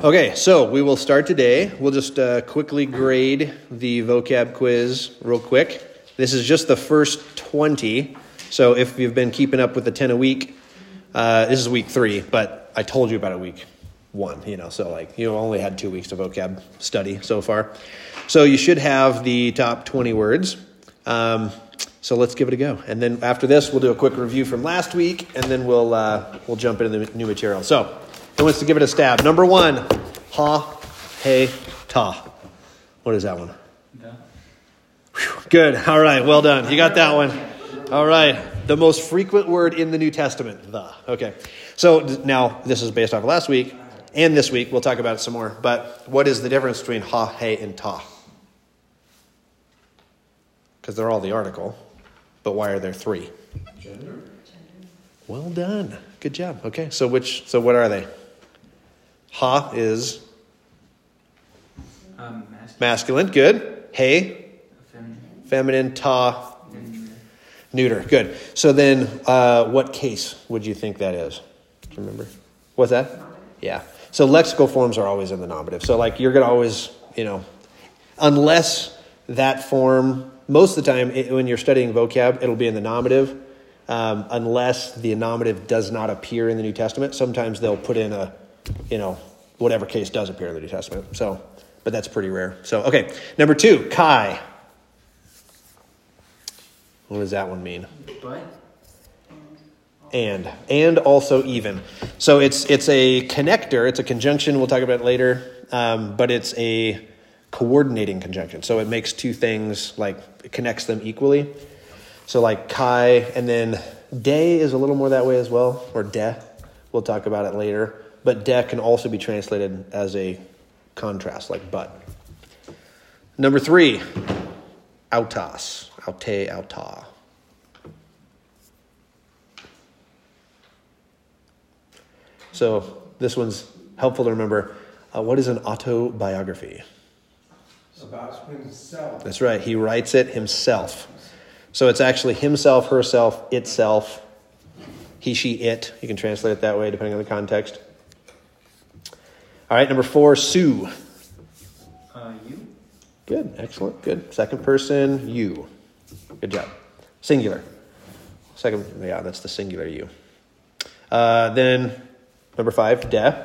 Okay, so we will start today. We'll just quickly grade the vocab quiz real quick. This is just the first 20. So if you've been keeping up with the 10 a week, this is week 3, but I told you about it week 1, so like you only had 2 weeks of vocab study so far. So you should have the top 20 words. So let's give it a go. And then after this, we'll do a quick review from last week, and then we'll jump into the new material. So who wants to give it a stab? Number 1, ha, hey, ta. What is that one? Whew, good. All right. Well done. You got that one. All right. The most frequent word in the New Testament, the. Okay. So now this is based off of last week and this week. We'll talk about it some more. But what is the difference between ha, hey, and ta? Because they're all the article. But why are there 3? Gender. Well done. Good job. Okay. So what are they? Ha is masculine. Good. Hey, feminine. Ta, neuter. Good. So then what case would you think that is? Do you remember? What's that? Yeah. So lexical forms are always in the nominative. So like you're going to always, unless that form, most of the time when you're studying vocab, it'll be in the nominative. Unless the nominative does not appear in the New Testament. Sometimes they'll put in a, whatever case does appear in the New Testament. So, but that's pretty rare. So, okay. Number 2, kai. What does that one mean? But? And also even. So it's a connector. It's a conjunction. We'll talk about it later. But it's a coordinating conjunction. So it makes 2 things, like it connects them equally. So like kai, and then de is a little more that way as well, or de. We'll talk about it later. But de can also be translated as a contrast, like but. Number 3, autos, aute, auta. So this one's helpful to remember. What is an autobiography? About himself. That's right. He writes it himself. So it's actually himself, herself, itself, he, she, it. You can translate it that way depending on the context. All right, number 4, Sue. You. Good, excellent, good. Second person, you. Good job. Singular. That's the singular you. Then number 5, de.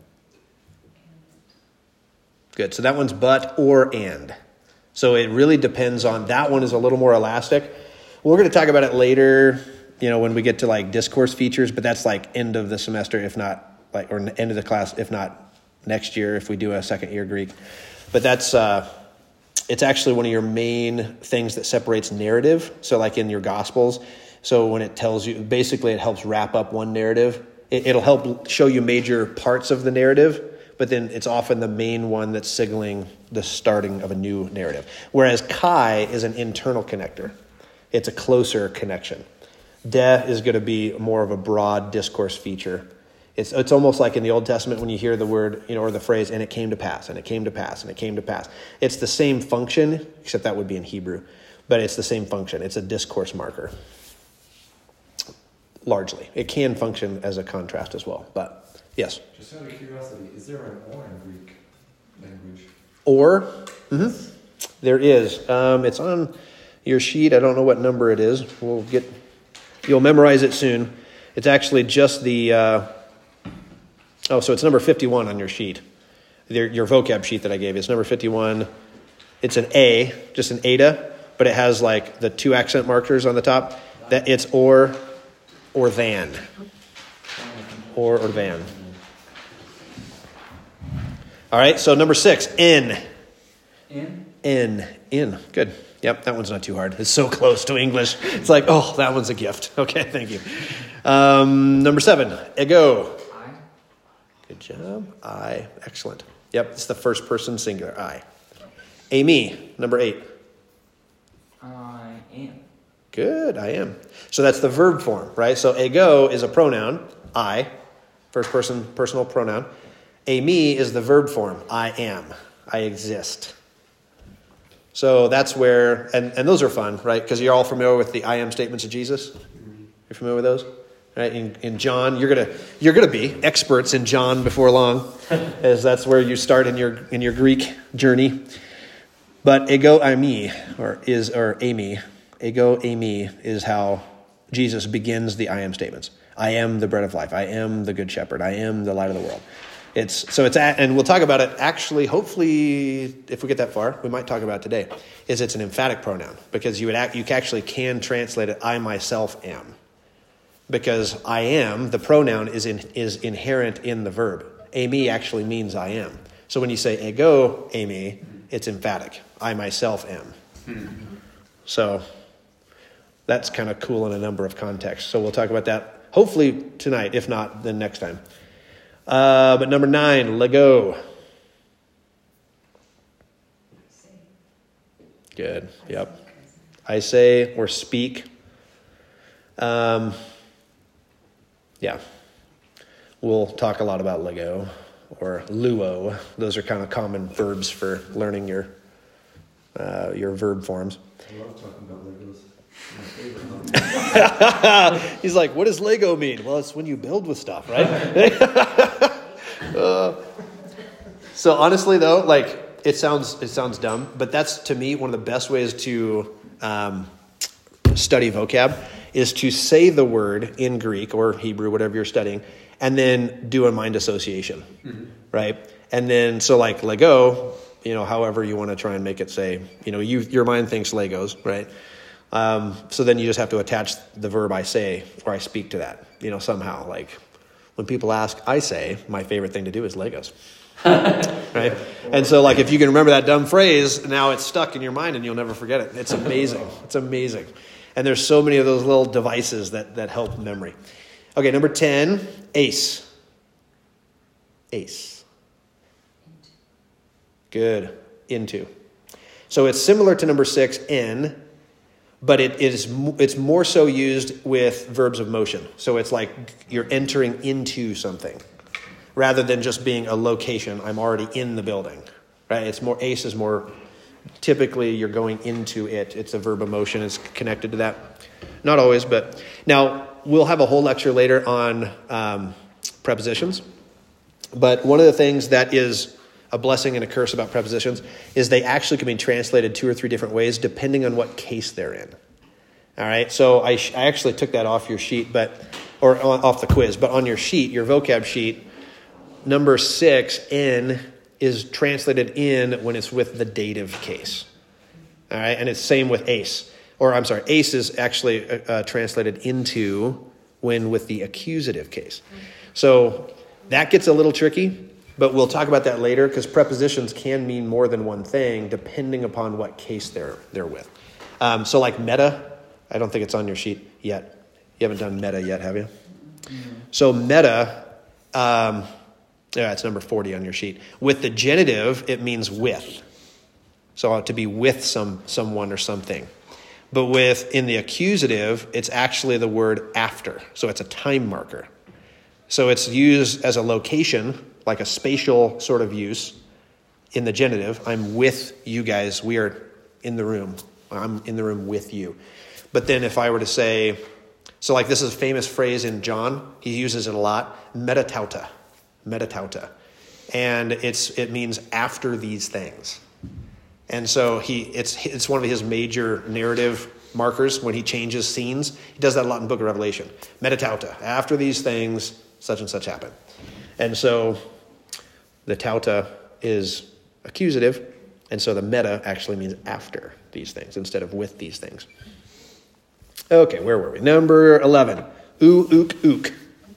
Good, so that one's but or and. So it really depends on, that one is a little more elastic. We're going to talk about it later, when we get to like discourse features, but that's like end of the semester, if not like, or end of the class, if not next year, if we do a second year Greek. But that's, it's actually one of your main things that separates narrative. So like in your Gospels, so when it tells you, basically it helps wrap up one narrative. It'll help show you major parts of the narrative, but then it's often the main one that's signaling the starting of a new narrative. Whereas kai is an internal connector. It's a closer connection. De is going to be more of a broad discourse feature. It's almost like in the Old Testament when you hear the word, or the phrase, and it came to pass, and it came to pass, and it came to pass. It's the same function, except that would be in Hebrew, but it's the same function. It's a discourse marker, largely. It can function as a contrast as well, but yes. Just out of curiosity, is there an or in Greek language? Or? Mm-hmm. There is. It's on your sheet. I don't know what number it is. You'll memorize it soon. It's actually just the... so it's number 51 on your sheet. Your vocab sheet that I gave you. It's number 51. It's an A, just an eta, but it has like the 2 accent markers on the top. That it's or than. Or than. All right, so number 6, in. In. Good. Yep, that one's not too hard. It's so close to English. It's like, oh, that one's a gift. Okay, thank you. Number 7, ego. I. Good job. I. Excellent. Yep, it's the first person singular. I. Amy. Number 8. I am. Good, I am. So that's the verb form, right? So ego is a pronoun. I. First person personal pronoun. Amy is the verb form. I am. I exist. So that's where, and those are fun, right? Because you're all familiar with the I am statements of Jesus. You're familiar with those? right? In John, you're gonna be experts in John before long, as that's where you start in your Greek journey. But ego eimi, ego eimi is how Jesus begins the I am statements. I am the bread of life. I am the good shepherd. I am the light of the world. And we'll talk about it actually, hopefully, if we get that far, we might talk about it today, it's an emphatic pronoun, because you actually can translate it, I myself am. Because I am, the pronoun is inherent in the verb. Eimi actually means I am. So when you say ego eimi, it's emphatic. I myself am. So that's kind of cool in a number of contexts. So we'll talk about that hopefully tonight. If not, then next time. But number 9, lego. Good. Yep. I say or speak. Yeah. We'll talk a lot about lego or luo. Those are kind of common verbs for learning your verb forms. I love talking about Legos. My favorite. He's like, what does Lego mean? Well, it's when you build with stuff, right? So honestly, though, like it sounds dumb, but that's to me one of the best ways to study vocab is to say the word in Greek or Hebrew, whatever you're studying, and then do a mind association, right? And then so like Lego, however you want to try and make it say, your mind thinks Legos, right? So then you just have to attach the verb I say or I speak to that, somehow. Like when people ask, I say, my favorite thing to do is Legos, right? And so like if you can remember that dumb phrase, now it's stuck in your mind and you'll never forget it. It's amazing. It's amazing. And there's so many of those little devices that help memory. Okay, number 10, ace. Ace. Good. Into. So it's similar to number 6, in, but it's more so used with verbs of motion. So it's like you're entering into something rather than just being a location. I'm already in the building, right? Ace is more typically you're going into it. It's a verb of motion. It's connected to that. Not always, but now we'll have a whole lecture later on prepositions. But one of the things that is a blessing and a curse about prepositions is they actually can be translated 2 or 3 different ways depending on what case they're in. All right, so I actually took that off your sheet, or off the quiz, but on your sheet, your vocab sheet, number 6, in, is translated in when it's with the dative case. All right, and it's same with ace. Ace is actually translated into when with the accusative case. So that gets a little tricky. But we'll talk about that later because prepositions can mean more than one thing depending upon what case they're with. So like meta, I don't think it's on your sheet yet. You haven't done meta yet, have you? Mm-hmm. So meta, it's number 40 on your sheet. With the genitive, it means with. So to be with someone or something. But in the accusative, it's actually the word after. So it's a time marker. So it's used as a location, like a spatial sort of use in the genitive. I'm with you guys. We are in the room. I'm in the room with you. But then if I were to say, so like this is a famous phrase in John. He uses it a lot. Metatauta. And it means after these things. And so it's one of his major narrative markers when he changes scenes. He does that a lot in the book of Revelation. Metatauta. After these things, such and such happened. And so the tauta is accusative, and so the meta actually means after these things instead of with these things. Okay, where were we? Number 11. Ook, ook.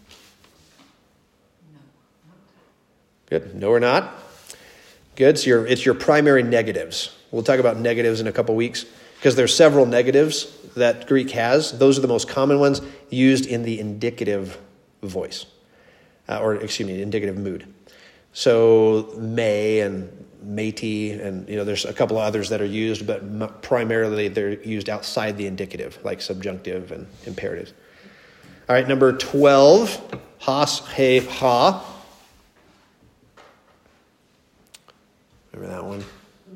Good. No or not? Good. So it's your primary negatives. We'll talk about negatives in a couple weeks because there's several negatives that Greek has. Those are the most common ones used in the indicative voice. Indicative mood. So may and matey, and there's a couple of others that are used, but primarily they're used outside the indicative, like subjunctive and imperatives. All right, number 12, has, he, ha. Remember that one?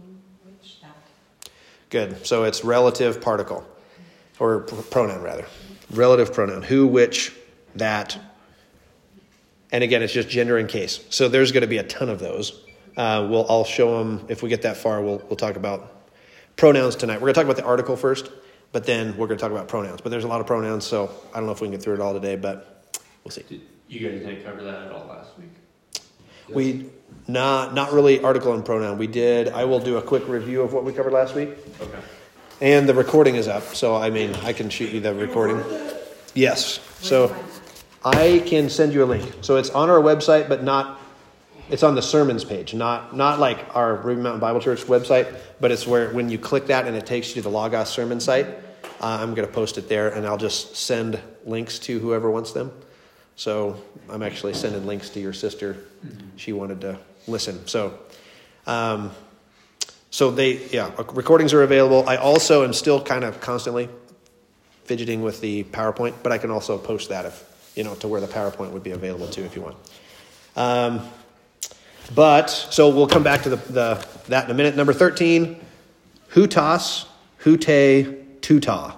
Good. So it's relative particle, or pronoun rather. Relative pronoun. Who, which, that. And again, it's just gender and case. So there's going to be a ton of those. I'll show them if we get that far. We'll talk about pronouns tonight. We're going to talk about the article first, but then we're going to talk about pronouns. But there's a lot of pronouns, so I don't know if we can get through it all today, but we'll see. Did you guys didn't cover that at all last week? We not really article and pronoun. We did. I will do a quick review of what we covered last week. Okay. And the recording is up, so I mean I can shoot you the recording. Yes. So I can send you a link. So it's on our website, but not. It's on the sermons page, not like our Ruby Mountain Bible Church website, but it's where when you click that and it takes you to the Logos sermon site. I'm going to post it there, and I'll just send links to whoever wants them. So I'm actually sending links to your sister. She wanted to listen. So, recordings are available. I also am still kind of constantly fidgeting with the PowerPoint, but I can also post that to where the PowerPoint would be available too, if you want. So we'll come back to that in a minute. Number 13, hutas, hute, tuta.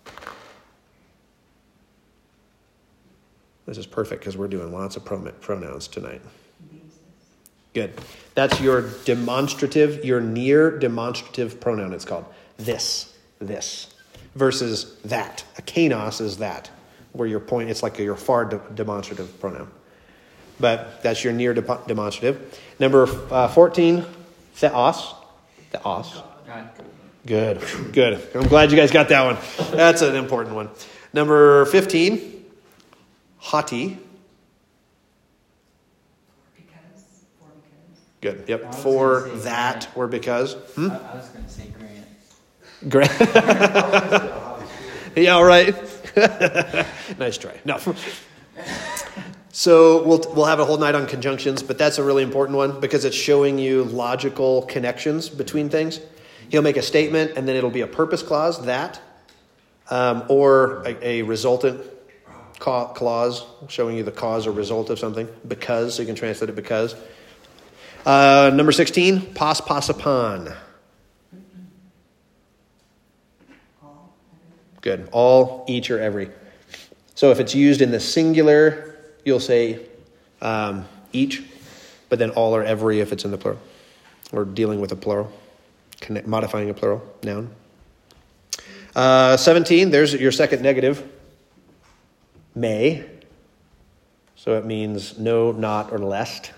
This is perfect because we're doing lots of pronouns tonight. Good. That's your demonstrative, your near demonstrative pronoun, it's called. This, versus that. A kanos is that, where your point, it's like your far demonstrative pronoun. But that's your near demonstrative. Number 14, theos. Theos. Good. I'm glad you guys got that one. That's an important one. Number 15, hoti. Good. Yep. For that or because. I was going to say Grant. Yeah, right. Nice try. No. So we'll have a whole night on conjunctions, but that's a really important one because it's showing you logical connections between things. He'll make a statement, and then it'll be a purpose clause, that, or a resultant clause showing you the cause or result of something, because, so you can translate it because. Number 16, pas upon. Good. All, each, or every. So if it's used in the singular, you'll say each, but then all or every if it's in the plural, or dealing with a plural, modifying a plural noun. 17, there's your second negative, may. So it means no, not, or lest.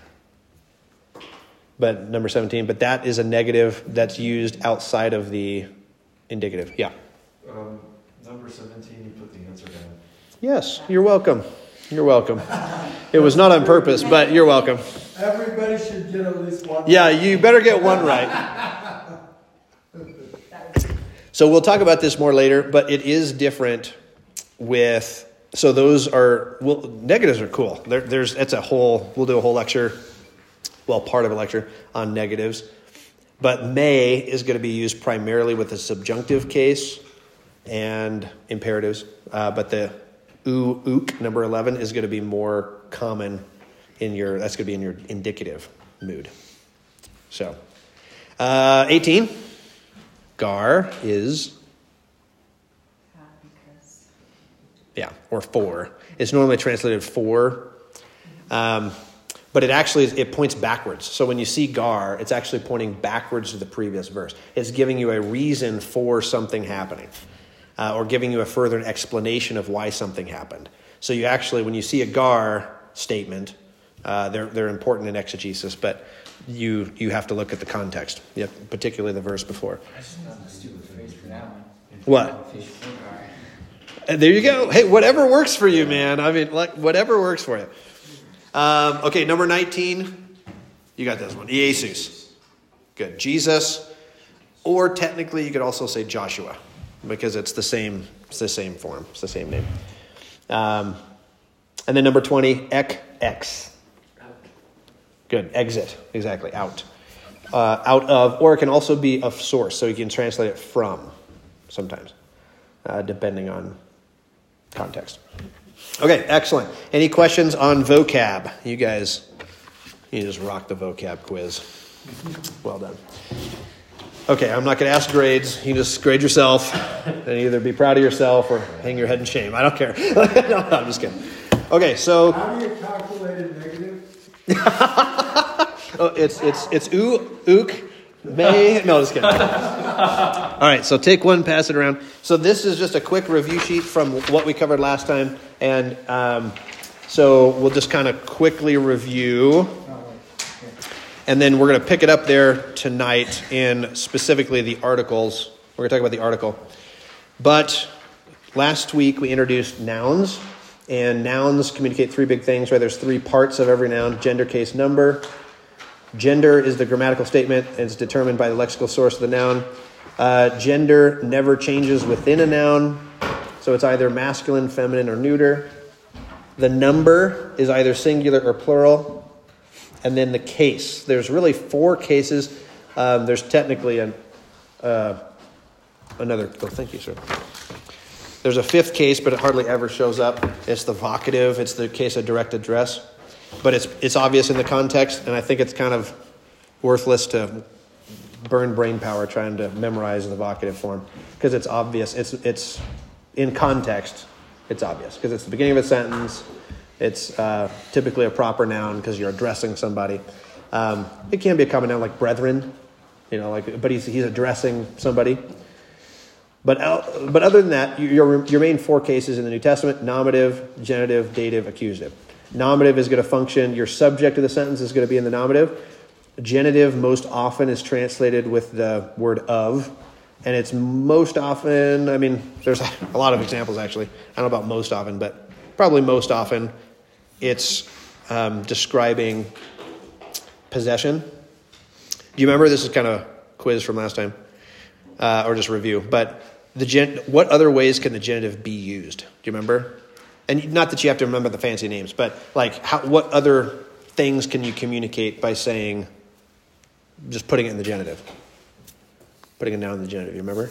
But number 17, but that is a negative that's used outside of the indicative. Yeah. Number 17, you put the answer down. Yes, you're welcome. You're welcome. It was not on purpose, but you're welcome. Everybody should get at least one. Yeah, you better get one right. So we'll talk about this more later, but it is different with, so those are, negatives are cool. We'll do a whole lecture, part of a lecture on negatives. But may is going to be used primarily with the subjunctive case and imperatives. But the ook, number 11, is going to be more common that's going to be in your indicative mood. So, 18, gar is, or for. It's normally translated for, but it points backwards. So when you see gar, it's actually pointing backwards to the previous verse. It's giving you a reason for something happening. Or giving you a further explanation of why something happened. So you actually, when you see a gar statement, they're important in exegesis, but you have to look at the context, particularly the verse before. I just thought of a stupid phrase for that one. What? Fish for gar. There you go. Hey, whatever works for you, man. I mean, whatever works for you. Okay, number 19. You got this one. Jesus. Good. Jesus. Or technically, you could also say Joshua, because it's the same form. It's the same name. And then number 20, ex. Good. Exit. Exactly. Out. Out of, or it can also be of source. So you can translate it from sometimes, depending on context. Okay, excellent. Any questions on vocab? You just rock the vocab quiz. Well done. Okay, I'm not going to ask grades. You just grade yourself and either be proud of yourself or hang your head in shame. I don't care. No, I'm just kidding. Okay, so How do you calculate a negative? it's ook, may. No, just kidding. All right, so take one, pass it around. So this is just a quick review sheet from what we covered last time, and so we'll just kind of quickly review, and then we're going to pick it up there tonight in specifically the articles. We're going to talk about the article, but last week we introduced nouns. And nouns communicate three big things, right? There's three parts of every noun: gender, case, number. Gender is the grammatical statement, and it's determined by the lexical source of the noun. Gender never changes within a noun, so it's either masculine, feminine, or neuter. The number is either singular or plural. And then the case. There's really four cases. There's technically another. Oh, thank you, sir. There's a fifth case, but it hardly ever shows up. It's the vocative. It's the case of direct address. But it's obvious in the context, and I think it's kind of worthless to burn brain power trying to memorize the vocative form because it's obvious. It's in context. It's obvious because it's the beginning of a sentence. It's typically a proper noun because you're addressing somebody. It can be a common noun like brethren, but he's addressing somebody. But other than that, your main four cases in the New Testament: nominative, genitive, dative, accusative. Nominative is going to function. Your subject of the sentence is going to be in the nominative. Genitive most often is translated with the word of. And it's most often, there's a lot of examples actually. I don't know about most often, but probably most often it's describing possession. Do you remember? This is kind of a quiz from last time, or just review. But what other ways can the genitive be used? Do you remember? And not that you have to remember the fancy names, but what other things can you communicate by saying, just putting it in the genitive? Putting a noun in the genitive, you remember?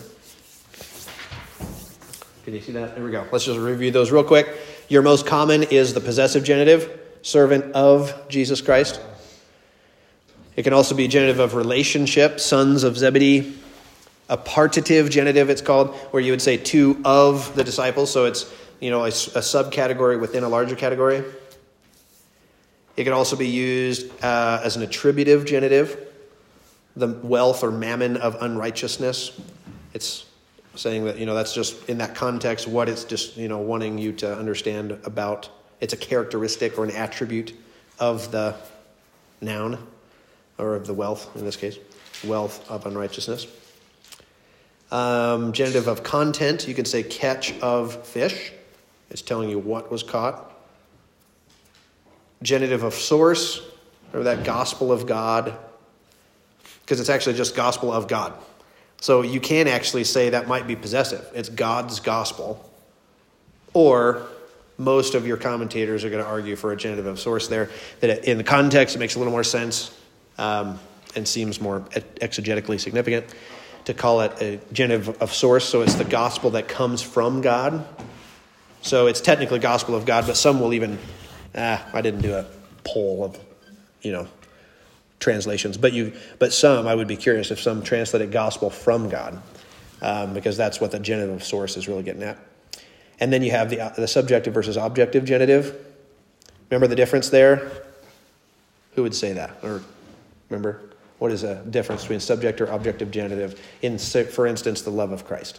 Can you see that? There we go. Let's just review those real quick. Your most common is the possessive genitive, servant of Jesus Christ. It can also be genitive of relationship, sons of Zebedee. A partitive genitive, it's called, where you would say two of the disciples. So it's, a subcategory within a larger category. It can also be used as an attributive genitive, the wealth or mammon of unrighteousness. It's saying that, that's just in that context what it's just, wanting you to understand about. It's a characteristic or an attribute of the noun, or of the wealth in this case, wealth of unrighteousness. Genitive of content, you can say catch of fish. It's telling you what was caught. Genitive of source, or that gospel of God, because it's actually just gospel of God. So you can actually say that might be possessive. It's God's gospel. Or most of your commentators are going to argue for a genitive of source there, that in the context it makes a little more sense and seems more exegetically significant to call it a genitive of source. So it's the gospel that comes from God. So it's technically gospel of God, but some will even, I didn't do a poll of, translations, but some, I would be curious if some translated gospel from God, because that's what the genitive of source is really getting at. And then you have the subjective versus objective genitive. Remember the difference there? Who would say that? Or remember, what is the difference between subject or objective genitive in, for instance, the love of Christ?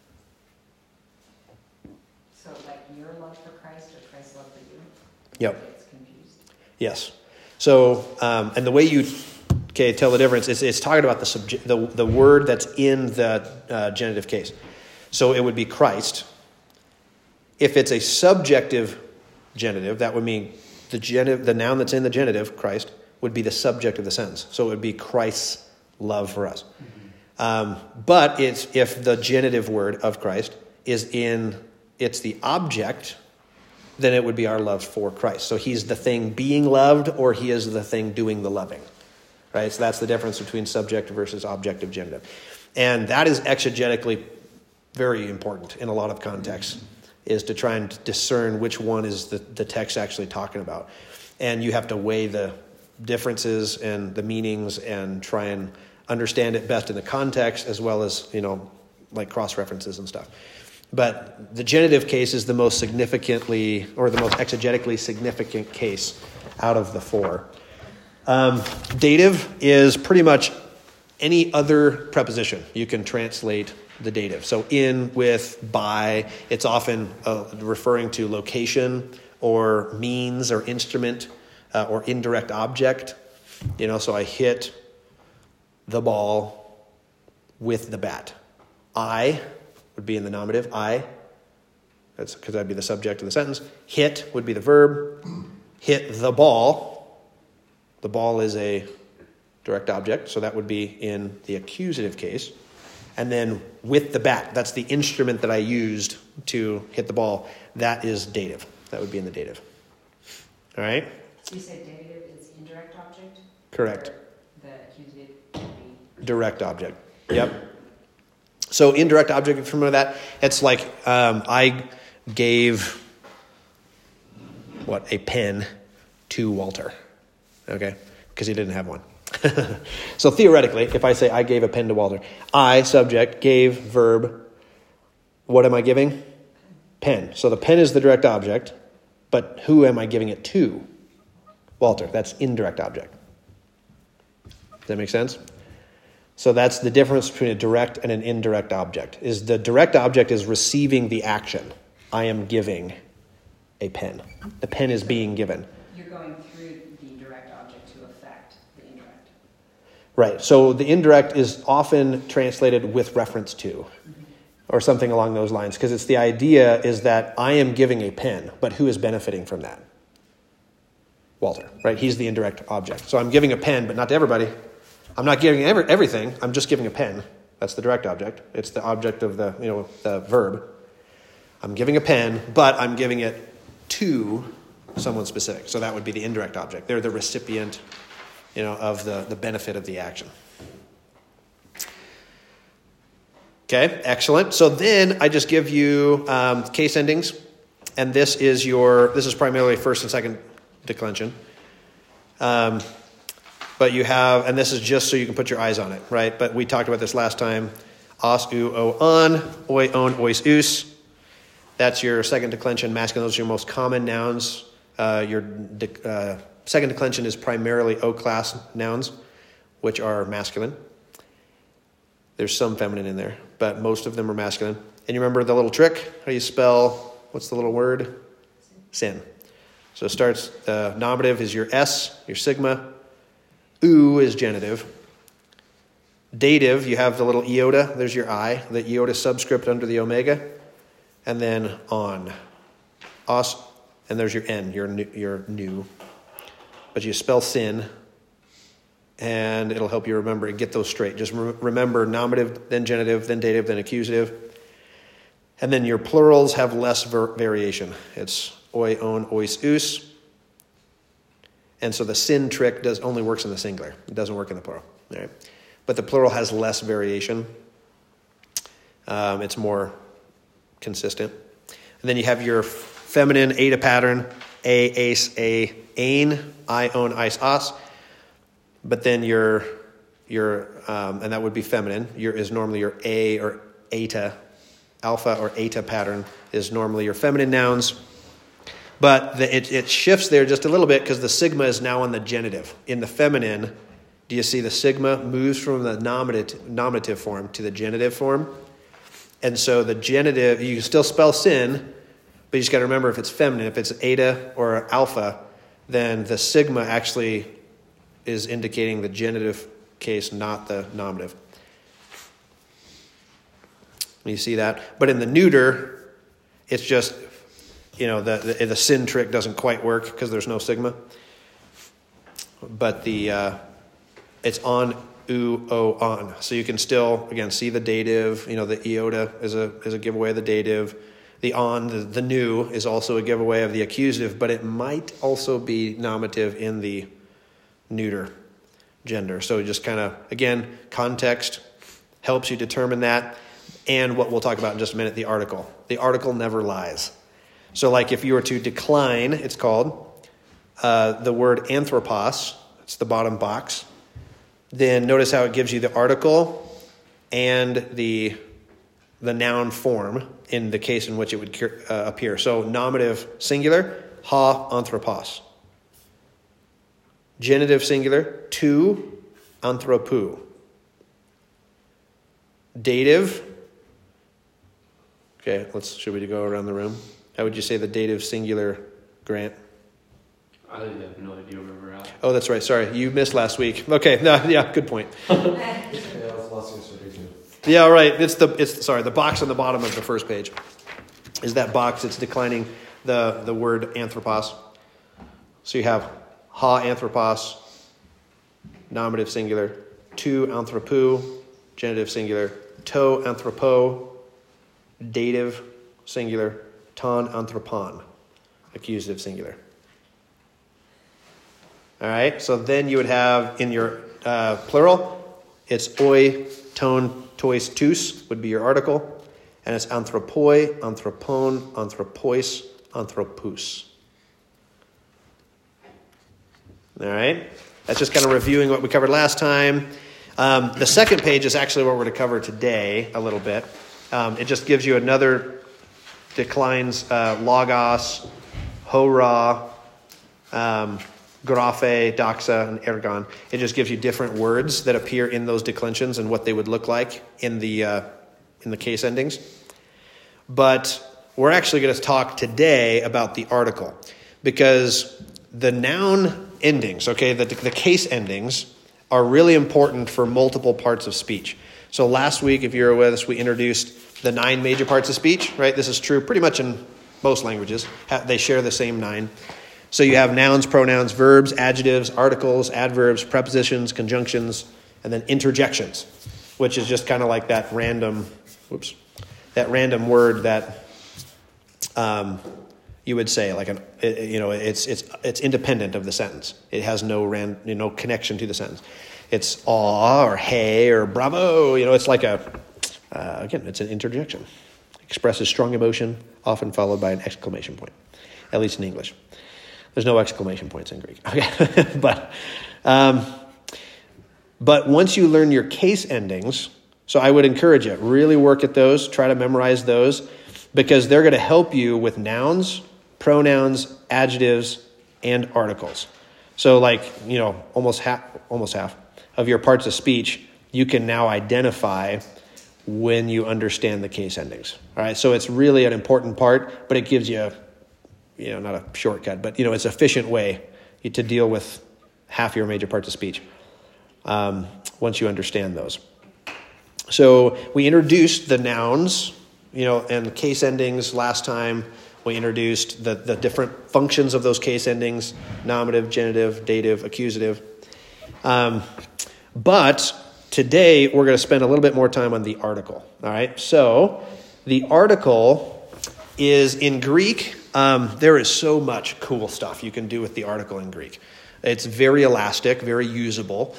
So like your love for Christ or Christ's love for you? Yep. It's confused. Yes. So, and the way you tell the difference is it's talking about the word that's in the genitive case. So it would be Christ. If it's a subjective genitive, that would mean the noun that's in the genitive, Christ, would be the subject of the sentence. So it would be Christ's love for us. But if the genitive word of Christ it's the object, then it would be our love for Christ. So he's the thing being loved, or he is the thing doing the loving. Right? So that's the difference between subjective versus objective genitive. And that is exegetically very important in a lot of contexts, is to try and discern which one is the text actually talking about. And you have to weigh the differences and the meanings and try and understand it best in the context, as well as, like cross-references and stuff. But the genitive case is the most significantly, or the most exegetically significant case out of the four. Dative is pretty much any other preposition. You can translate the dative. So in, with, by, it's often referring to location or means or instrument or indirect object. So I hit the ball with the bat. I would be in the nominative. I, that's because that'd be the subject of the sentence. Hit would be the verb. Hit the ball. The ball is a direct object, so that would be in the accusative case. And then with the bat, that's the instrument that I used to hit the ball. That is dative. That would be in the dative. All right? So you said dative is indirect object? Correct. Or the accusative would be Direct object. Yep. So indirect object, if you remember that, it's like I gave, a pen to Walter. Okay? Because he didn't have one. So theoretically, if I say I gave a pen to Walter, I, subject, gave, verb, what am I giving? Pen. So the pen is the direct object, but who am I giving it to? Walter. That's indirect object. Does that make sense? So that's the difference between a direct and an indirect object. Is the direct object is receiving the action. I am giving a pen. The pen is being given. you're going through the direct object to affect the indirect. Right. So the indirect is often translated with reference to, or something along those lines, because it's the idea is that I am giving a pen, but who is benefiting from that? Walter, right? He's the indirect object. So I'm giving a pen, but not to everybody. I'm not giving everything. I'm just giving a pen. That's the direct object. It's the object of the verb. I'm giving a pen, but I'm giving it to someone specific. So that would be the indirect object. They're the recipient, of the benefit of the action. Okay, excellent. So then I just give you case endings, and this is primarily first and second declension. But you have, and this is just so you can put your eyes on it, right? But we talked about this last time. Os, u, o, on, oi, on, ois, us. That's your second declension masculine. Those are your most common nouns. Your second declension is primarily O-class nouns, which are masculine. There's some feminine in there, but most of them are masculine. And you remember the little trick? How you spell, what's the little word? Sin. So it starts, nominative is your S, your sigma. U is genitive. Dative, you have the little iota. There's your I, the iota subscript under the omega. And then on. Os, and there's your N, your new. But you spell sin, and it'll help you remember and get those straight. Just remember nominative, then genitive, then dative, then accusative. And then your plurals have less variation. It's oi, on, ois, us. And so the sin trick only works in the singular. It doesn't work in the plural. All right? But the plural has less variation. It's more consistent. And then you have your feminine eta pattern, a, ace, a, ain, I, own, ice, os. But then your and that would be feminine, is normally your a or eta, alpha or eta pattern is normally your feminine nouns. But it shifts there just a little bit because the sigma is now on the genitive. In the feminine, do you see the sigma moves from the nominative form to the genitive form? And so the genitive, you can still spell sin, but you just got to remember if it's feminine, if it's eta or alpha, then the sigma actually is indicating the genitive case, not the nominative. You see that? But in the neuter, it's just... the sin trick doesn't quite work because there's no sigma. But it's on, u, o, on. So you can still, again, see the dative. The iota is a giveaway of the dative. The on, the new, is also a giveaway of the accusative, but it might also be nominative in the neuter gender. So just kind of, again, context helps you determine that. And what we'll talk about in just a minute, the article. The article never lies. So like if you were to decline, it's called, the word anthropos, it's the bottom box, then notice how it gives you the article and the the noun form in the case in which it would appear. So nominative singular, ha anthropos. Genitive singular, tu anthropou. Dative. Okay, should we go around the room? How would you say the dative singular, Grant? I have no idea where we're at. Oh, that's right. Sorry, you missed last week. Okay, no, yeah, good point. Yeah, that's last yesterday too. Yeah, right. It's the box on the bottom of the first page. Is that box? It's declining the word anthropos. So you have ha anthropos, nominative singular, tu anthropou, genitive singular, to anthropo, dative singular, ton anthropon, accusative singular. All right, so then you would have in your plural, it's oi, ton, tois, tous would be your article, and it's anthropoi, anthropon, anthropois, anthropous. All right, that's just kind of reviewing what we covered last time. The second page is actually what we're going to cover today a little bit. It just gives you another declines logos, hora, graphe, doxa, and ergon. It just gives you different words that appear in those declensions and what they would look like in the case endings. But we're actually going to talk today about the article, because the noun endings, okay, the case endings are really important for multiple parts of speech. So last week, if you were with us, we introduced the 9 major parts of speech, right? This is true pretty much in most languages. They share the same 9. So you have nouns, pronouns, verbs, adjectives, articles, adverbs, prepositions, conjunctions, and then interjections, which is just kind of like that random word that you would say, like it's independent of the sentence. It has no connection to the sentence. It's aw or hey or bravo. It's like it's an interjection. Expresses strong emotion, often followed by an exclamation point, at least in English. There's no exclamation points in Greek. Okay, but once you learn your case endings, so I would encourage you, really work at those, try to memorize those, because they're going to help you with nouns, pronouns, adjectives, and articles. So almost half of your parts of speech, you can now identify when you understand the case endings. All right, so it's really an important part, but it gives you not a shortcut, but it's an efficient way to deal with half your major parts of speech once you understand those. So we introduced the nouns, and case endings last time. We introduced the different functions of those case endings: nominative, genitive, dative, accusative. But today we're going to spend a little bit more time on the article. All right. So the article is in Greek. There is so much cool stuff you can do with the article in Greek. It's very elastic, very usable.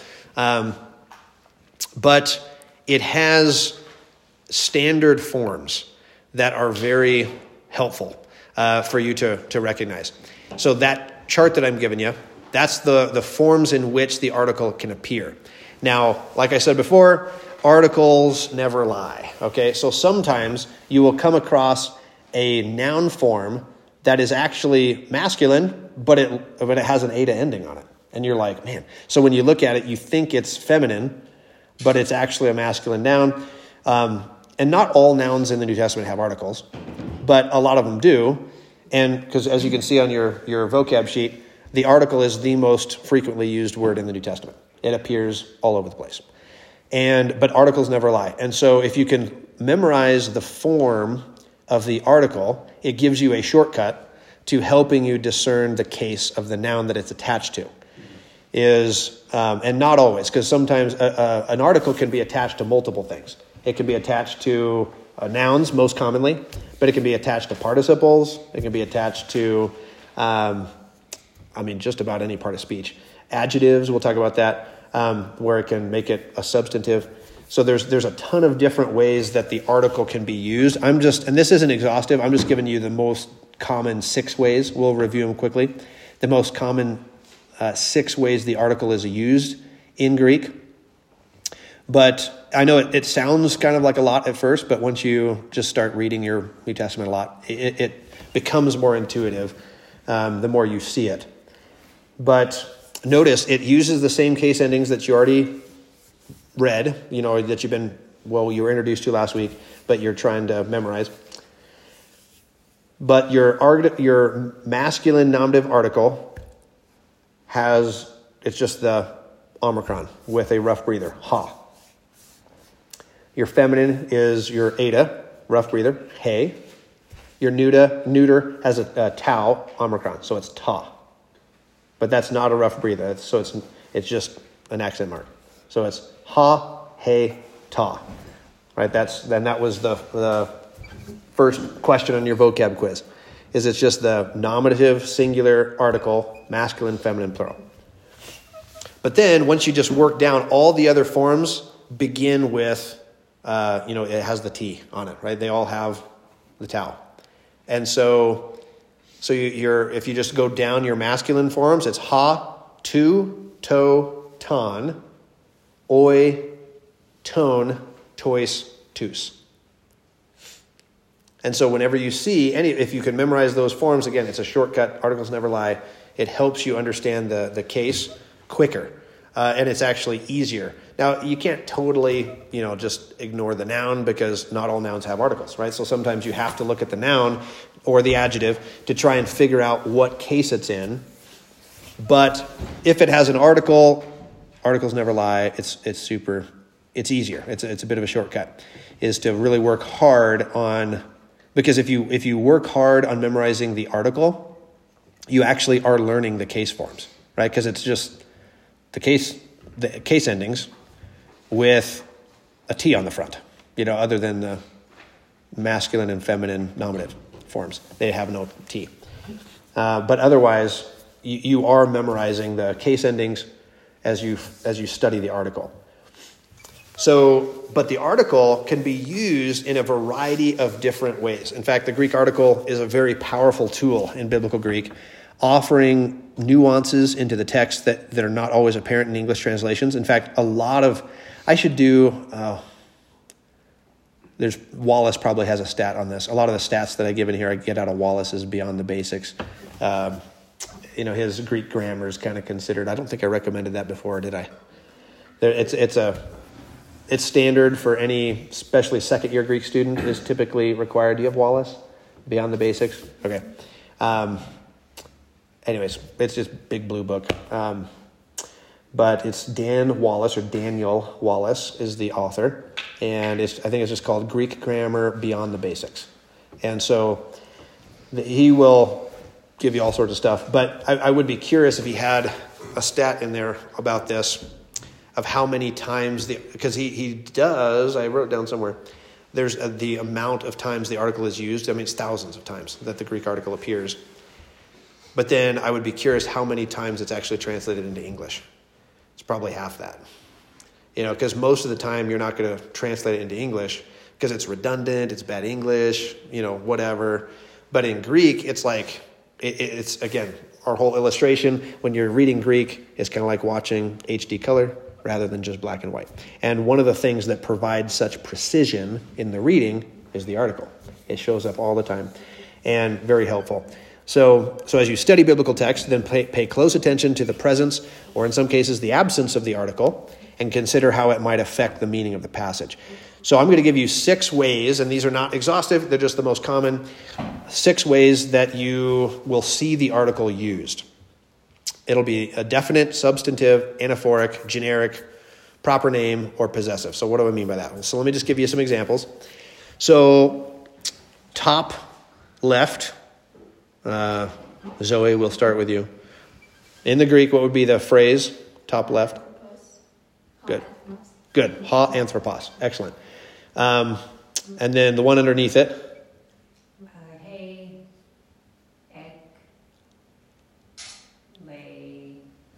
But it has standard forms that are very helpful for you to recognize. So that chart that I'm giving you, that's the forms in which the article can appear. Now, like I said before, articles never lie. Okay, so sometimes you will come across a noun form that is actually masculine, but it has an eta ending on it. And you're like, man. So when you look at it, you think it's feminine, but it's actually a masculine noun. And not all nouns in the New Testament have articles, but a lot of them do. And because as you can see on your vocab sheet, the article is the most frequently used word in the New Testament. It appears all over the place. But articles never lie. And so if you can memorize the form of the article, it gives you a shortcut to helping you discern the case of the noun that it's attached to. And not always, because sometimes an article can be attached to multiple things. It can be attached to nouns, most commonly, but it can be attached to participles. It can be attached to, just about any part of speech. Adjectives, we'll talk about that, where it can make it a substantive. So there's a ton of different ways that the article can be used. And this isn't exhaustive. I'm just giving you the most common 6 ways. We'll review them quickly. The most common 6 ways the article is used in Greek. But I know it sounds kind of like a lot at first, but once you just start reading your New Testament a lot, it becomes more intuitive the more you see it. But notice it uses the same case endings that you already read, that you were introduced to last week, but you're trying to memorize. But your masculine nominative article it's just the omicron with a rough breather, ha. Your feminine is your eta, rough breather, hey. Your neuter has a tau, omicron, so it's ta. But that's not a rough breather, so it's just an accent mark. So it's ha, hey, ta. Right? That was the first question on your vocab quiz. It's just the nominative, singular, article, masculine, feminine, plural. But then once you just work down, all the other forms begin with, it has the T on it, right? They all have the tau. And so if you just go down your masculine forms, it's ha, tu, to, ton, oi, tone, tois, tus. And so whenever you see if you can memorize those forms, again, it's a shortcut. Articles never lie. It helps you understand the case quicker. And it's actually easier. Now, you can't totally, just ignore the noun because not all nouns have articles, right? So sometimes you have to look at the noun or the adjective to try and figure out what case it's in. But if it has an article, articles never lie. It's easier. It's a bit of a shortcut, is to really work hard on, because if you work hard on memorizing the article, you actually are learning the case forms, right? Because it's just the case endings with a T on the front, other than the masculine and feminine nominative forms. They have no T. But otherwise, you are memorizing the case endings as you study the article. But the article can be used in a variety of different ways. In fact, the Greek article is a very powerful tool in biblical Greek, offering nuances into the text that are not always apparent in English translations. In fact, Wallace probably has a stat on this. A lot of the stats that I give in here, I get out of Wallace's Beyond the Basics. His Greek grammar is kind of considered. I don't think I recommended that before, did I? It's standard for any, especially second-year Greek student, is typically required. Do you have Wallace? Beyond the Basics? Okay. Anyways, it's just big blue book. But it's Dan Wallace, or Daniel Wallace is the author. And I think it's just called Greek Grammar Beyond the Basics. And so he will give you all sorts of stuff. But I would be curious if he had a stat in there about this, of how many times, because he does, I wrote it down somewhere, there's the amount of times the article is used. I mean, it's thousands of times that the Greek article appears. But then I would be curious how many times it's actually translated into English. It's probably half that. Because most of the time you're not going to translate it into English because it's redundant, it's bad English, whatever. But in Greek, it's like, it's again, our whole illustration, when you're reading Greek, is kind of like watching HD color rather than just black and white. And one of the things that provides such precision in the reading is the article. It shows up all the time and very helpful. So as you study biblical text, then pay close attention to the presence, or in some cases the absence of the article, and consider how it might affect the meaning of the passage. So I'm going to give you 6 ways, and these are not exhaustive, they're just the most common, 6 ways that you will see the article used. It'll be a definite, substantive, anaphoric, generic, proper name, or possessive. So what do I mean by that? So let me just give you some examples. So top left, Zoe, we'll start with you. In the Greek, what would be the phrase, top left? Good. Ha anthropos. Excellent. And then the one underneath it. Hey, ek, le,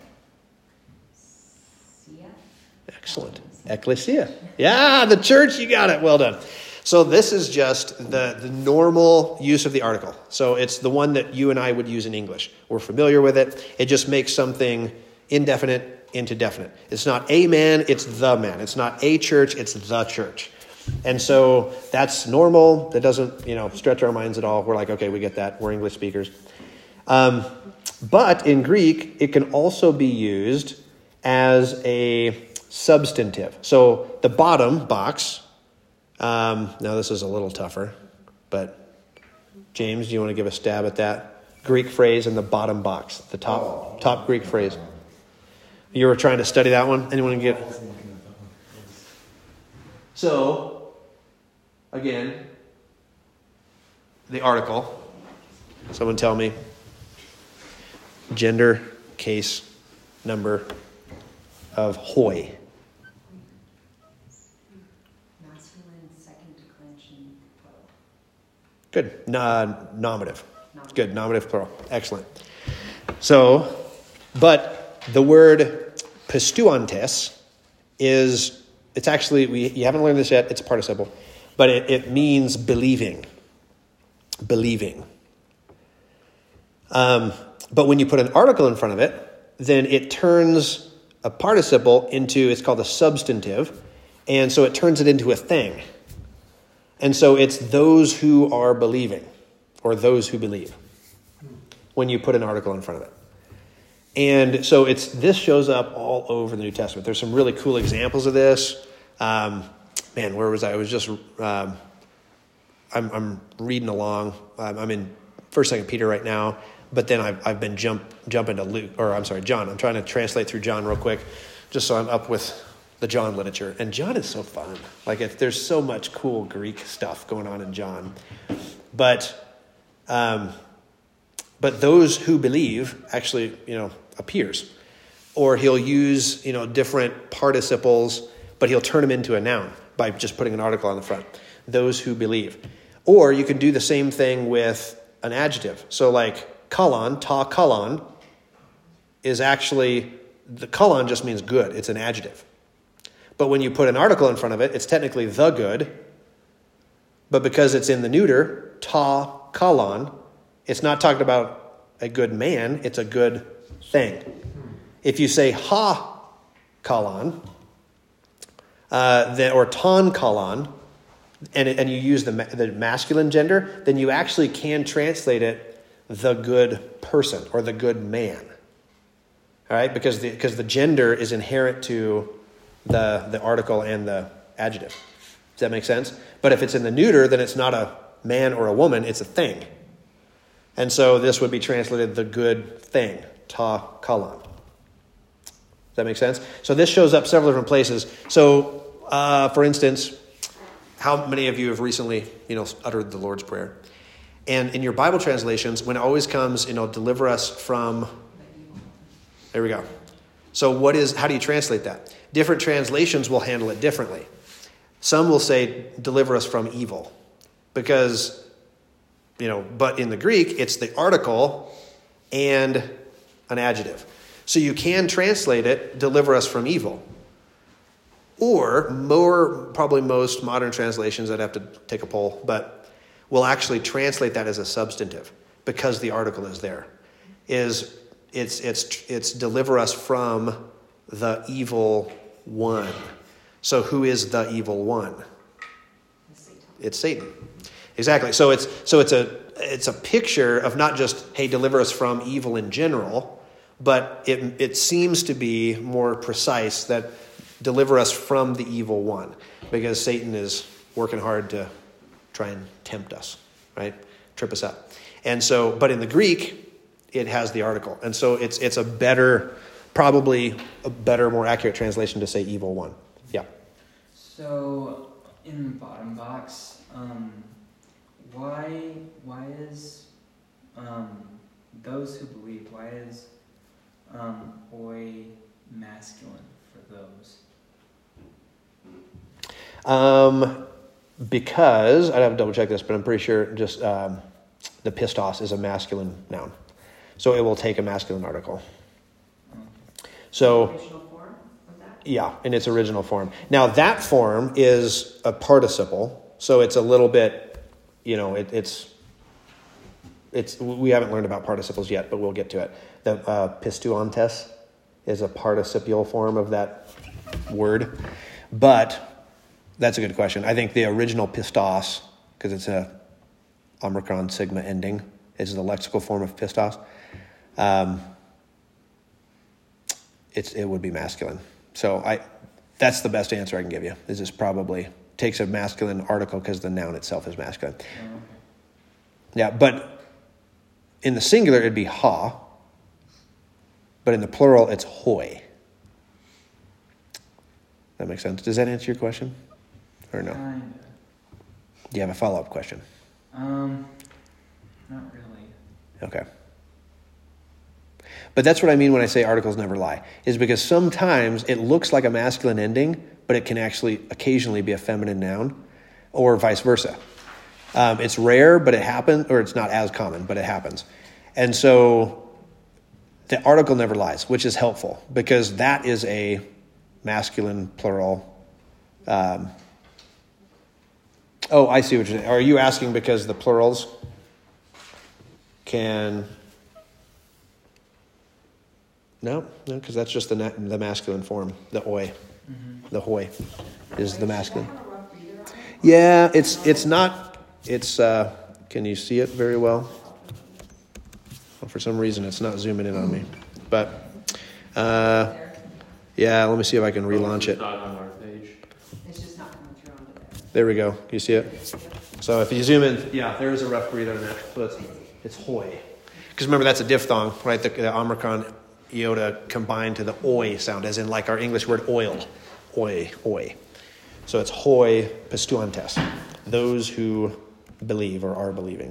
sia. Excellent. Ecclesia. Yeah, the church, you got it. Well done. So this is just the normal use of the article. So it's the one that you and I would use in English. We're familiar with it. It just makes something indefinite, into definite. It's not a man, it's the man. It's not a church, it's the church. And so that's normal. That doesn't, stretch our minds at all. We're like, okay, we get that. We're English speakers. But in Greek, it can also be used as a substantive. So the bottom box, now this is a little tougher, but James, do you want to give a stab at that Greek phrase in the bottom box, the top Greek phrase? You were trying to study that one? Anyone get? So, again, the article. Someone tell me. Gender, case, number of hoi. Masculine, second declension, plural. Good. Nominative. Good. Nominative, plural. Excellent. So, but the word pistuantes it's actually, you haven't learned this yet, it's a participle, but it means believing. Believing. But when you put an article in front of it, then it turns a participle into, it's called a substantive, and so it turns it into a thing. And so it's those who are believing, or those who believe, when you put an article in front of it. And so this shows up all over the New Testament. There's some really cool examples of this. Where was I? I was just, I'm reading along. I'm in 1st, 2nd Peter right now, but then I've been jumping to John. I'm trying to translate through John real quick, just so I'm up with the John literature. And John is so fun. There's so much cool Greek stuff going on in John. But those who believe actually, appears. Or he'll use, different participles, but he'll turn them into a noun by just putting an article on the front. Those who believe. Or you can do the same thing with an adjective. So kalon, ta kalon, is actually, the kalon just means good. It's an adjective. But when you put an article in front of it, it's technically the good. But because it's in the neuter, ta kalon, it's not talking about a good man, it's a good thing. If you say ha kalon, or ton kalon, and you use the masculine gender, then you actually can translate it the good person or the good man. All right, because the gender is inherent to the article and the adjective. Does that make sense? But if it's in the neuter, then it's not a man or a woman, it's a thing. And so this would be translated the good thing, ta kalon. Does that make sense? So this shows up several different places. So, for instance, how many of you have recently, uttered the Lord's Prayer? And in your Bible translations, when it always comes, deliver us from, there we go. So how do you translate that? Different translations will handle it differently. Some will say, deliver us from evil. Because, but in the Greek, it's the article and an adjective. So you can translate it, deliver us from evil. Or probably most modern translations, I'd have to take a poll, but will actually translate that as a substantive because the article is there. It's deliver us from the evil one. So who is the evil one? It's Satan. Exactly. So it's a picture of not just, hey, deliver us from evil in general, but it seems to be more precise that deliver us from the evil one, because Satan is working hard to try and tempt us, right? Trip us up. And so, but in the Greek, it has the article. And so it's probably a better, more accurate translation to say evil one. Yeah. So in the bottom box, why is those who believe, why is oi masculine for those? Because I'd have to double check this, but I'm pretty sure just the pistos is a masculine noun, so it will take a masculine article. So Original form of that? Yeah, in its original form. Now that form is a participle, so it's a little bit, it's we haven't learned about participles yet, but we'll get to it. The pistuantes is a participial form of that word. But that's a good question. I think the original pistos, because it's a Omicron sigma ending, is the lexical form of pistos. It would be masculine. So that's the best answer I can give you. Is this probably takes a masculine article because the noun itself is masculine. Oh, okay. Yeah, but in the singular it'd be ha, but in the plural it's hoi. That makes sense. Does that answer your question, or no? Kinda. Do you have a follow-up question? Not really. Okay. But that's what I mean when I say articles never lie, is because sometimes it looks like a masculine ending, but it can actually occasionally be a feminine noun, or vice versa. It's rare, but it happens, or it's not as common, but it happens. And so the article never lies, which is helpful, because that is a masculine plural. I see what you're saying. Are you asking because the plurals can... No, because that's just the masculine form. The oi, the hoi, is the masculine. Yeah, it's not. It's. Can you see it very well? Well, for some reason, it's not zooming in on me. But yeah, let me see if I can relaunch it. Not on our page. It's just not coming through onto there. There we go. You see it? So if you zoom in, yeah, there is a rough breather in that. So it's hoi. Because remember, that's a diphthong, right? The Omicron iota combined to the oi sound, as in like our English word oil. Oi, oi. So it's hoi pistuantes, those who believe or are believing.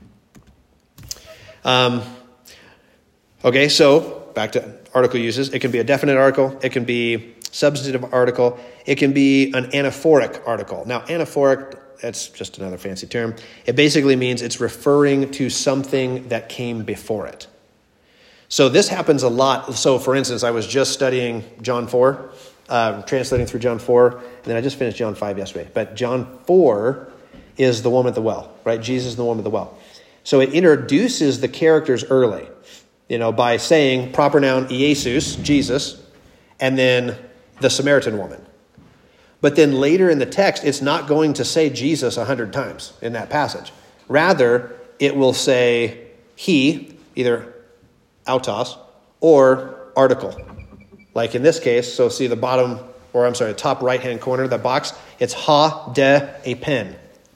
Okay, so back to article uses. It can be a definite article. It can be substantive article. It can be an anaphoric article. Now, anaphoric, that's just another fancy term. It basically means it's referring to something that came before it. So this happens a lot. So, for instance, I was just studying John 4, translating through John 4, and then I just finished John 5 yesterday. But John 4 is the woman at the well, right? Jesus is the woman at the well. So it introduces the characters early, by saying proper noun Jesus, Jesus, and then the Samaritan woman. But then later in the text, it's not going to say Jesus 100 times in that passage. Rather, it will say he, either autos, or article. Like in this case, so see the top right-hand corner of that box, it's ha de a pen.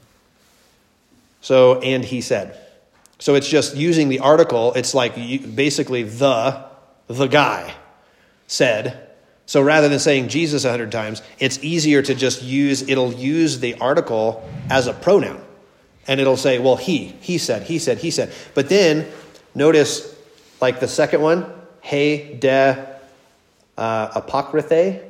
So, and he said. So it's just using the article. It's like basically the guy said. So rather than saying Jesus 100 times, it's easier to just it'll use the article as a pronoun. And it'll say, well, he said. But then notice, like the second one, he de apokrythe,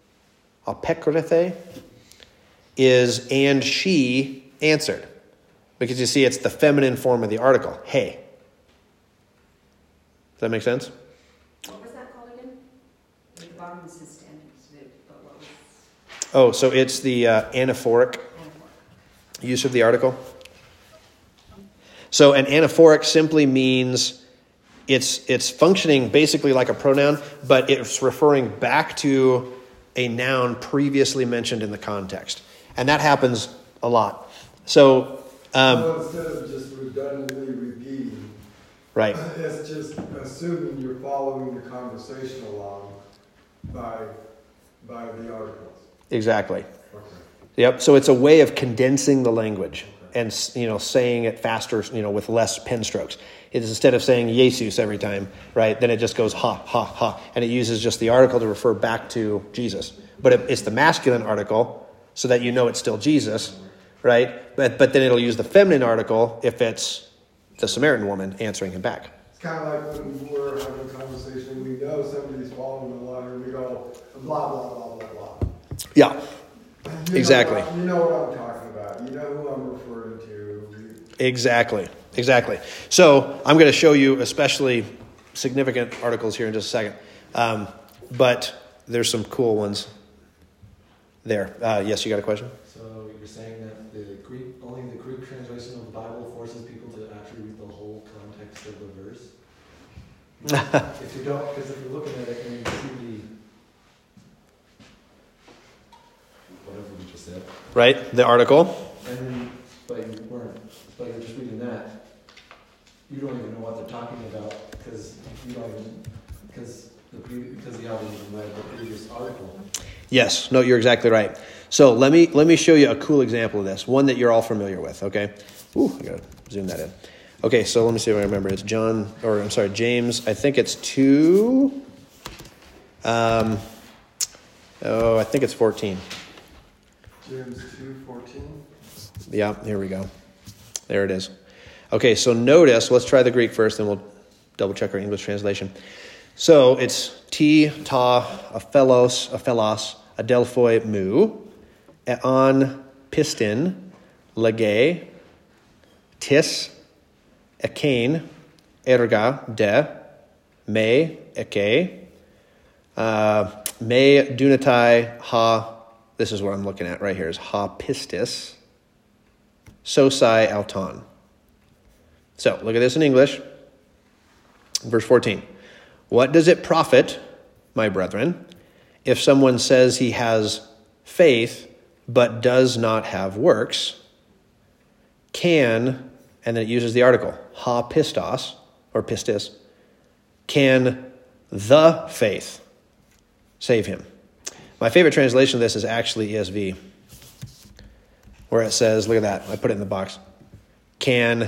is and she answered. Because you see, it's the feminine form of the article, he. Does that make sense? What was that called again? At the bottom of the standards, but what was... Oh, so it's the anaphoric use of the article. So an anaphoric simply means it's functioning basically like a pronoun, but it's referring back to a noun previously mentioned in the context. And that happens a lot. So... so instead of just redundantly repeating, right. It's just assuming you're following the conversation along by the articles. Exactly. Okay. Yep. So it's a way of condensing the language and saying it faster, with less pen strokes. It's instead of saying Jesus every time, right? Then it just goes ha ha ha, and it uses just the article to refer back to Jesus. But it's the masculine article, so that it's still Jesus. Right? But then it'll use the feminine article if it's the Samaritan woman answering him back. It's kind of like when we're having a conversation, we know somebody's following the line, and we go, blah, blah, blah, blah, blah. Yeah, exactly. You know what I'm talking about. You know who I'm referring to. Exactly. So I'm going to show you especially significant articles here in just a second. But there's some cool ones there. Yes, you got a question? So you're saying that only the Greek translation of the Bible forces people to actually read the whole context of the verse? If you don't, because if you're looking at it and you it. right? The article. And then, but you're just reading that. You don't even know what they're talking about because you don't even, because you haven't even read the previous article. Yes, no, you're exactly right. So let me show you a cool example of this, one that you're all familiar with, okay? Ooh, I gotta zoom that in. Okay, so let me see if I remember. It's James, I think it's 2, I think it's 14. James 2:14. Yeah, here we go. There it is. Okay, so notice, let's try the Greek first, then we'll double check our English translation. So it's ta, aphelos, adelphoi mu, eon pistin, lege, tis, ekain, erga, de, me, eke, me dunatai, ha, this is what I'm looking at right here, is ha pistis, sosai auton. So, look at this in English. Verse 14. What does it profit, my brethren, if someone says he has faith but does not have works? Can, and then it uses the article, ha pistos, or pistis, can the faith save him? My favorite translation of this is actually ESV, where it says, look at that, I put it in the box, can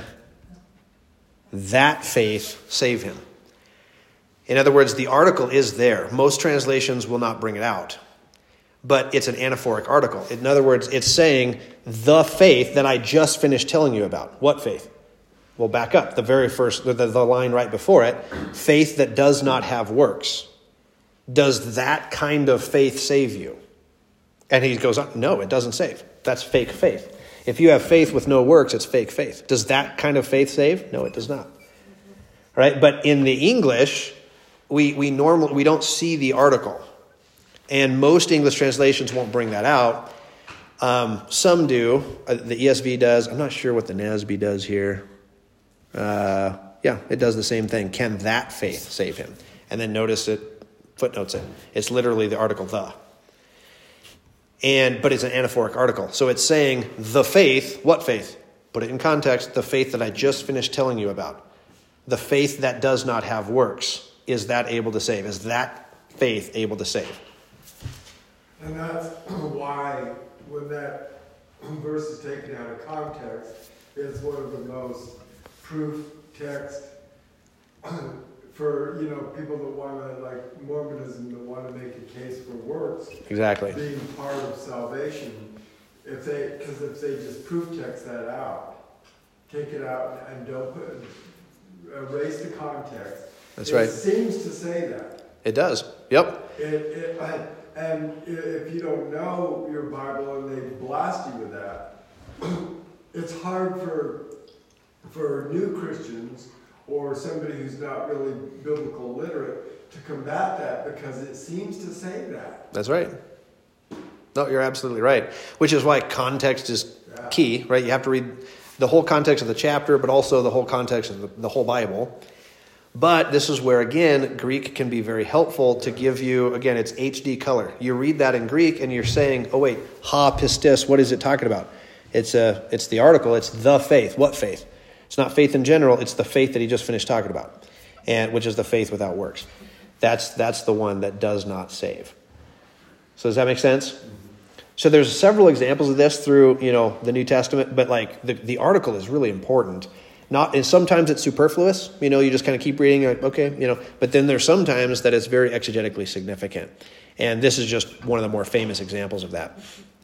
that faith save him? In other words, the article is there. Most translations will not bring it out, but it's an anaphoric article. In other words, it's saying the faith that I just finished telling you about. What faith? We'll back up. The very first, the line right before it, faith that does not have works. Does that kind of faith save you? And he goes on, no, it doesn't save. That's fake faith. If you have faith with no works, it's fake faith. Does that kind of faith save? No, it does not. Right? But in the English, we don't see the article. And most English translations won't bring that out. Some do. The ESV does. I'm not sure what the NASB does here. Yeah, it does the same thing. Can that faith save him? And then notice it, footnotes it. It's literally the article the. But it's an anaphoric article. So it's saying the faith, what faith? Put it in context, the faith that I just finished telling you about. The faith that does not have works. Is that able to save? Is that faith able to save? And that's why when that verse is taken out of context, it's one of the most proof text for, people that want to, like Mormonism, that want to make a case for works. Exactly. Being part of salvation. Because if they just proof text that out, take it out and don't erase the context. That's right. It seems to say that. It does. Yep. And if you don't know your Bible and they blast you with that, it's hard for new Christians or somebody who's not really biblical literate to combat that because it seems to say that. That's right. No, you're absolutely right. Which is why context is key, right? You have to read the whole context of the chapter, but also the whole context of the whole Bible. But this is where, again, Greek can be very helpful to give you, again, it's HD color. You read that in Greek and you're saying, oh wait, ha pistis, what is it talking about? It's the article, it's the faith. What faith? It's not faith in general, it's the faith that he just finished talking about, and which is the faith without works. That's the one that does not save. So does that make sense? So there's several examples of this through, the New Testament, but like the article is really important. And sometimes it's superfluous, you just kind of keep reading, like, okay, but then there's sometimes that it's very exegetically significant. And this is just one of the more famous examples of that.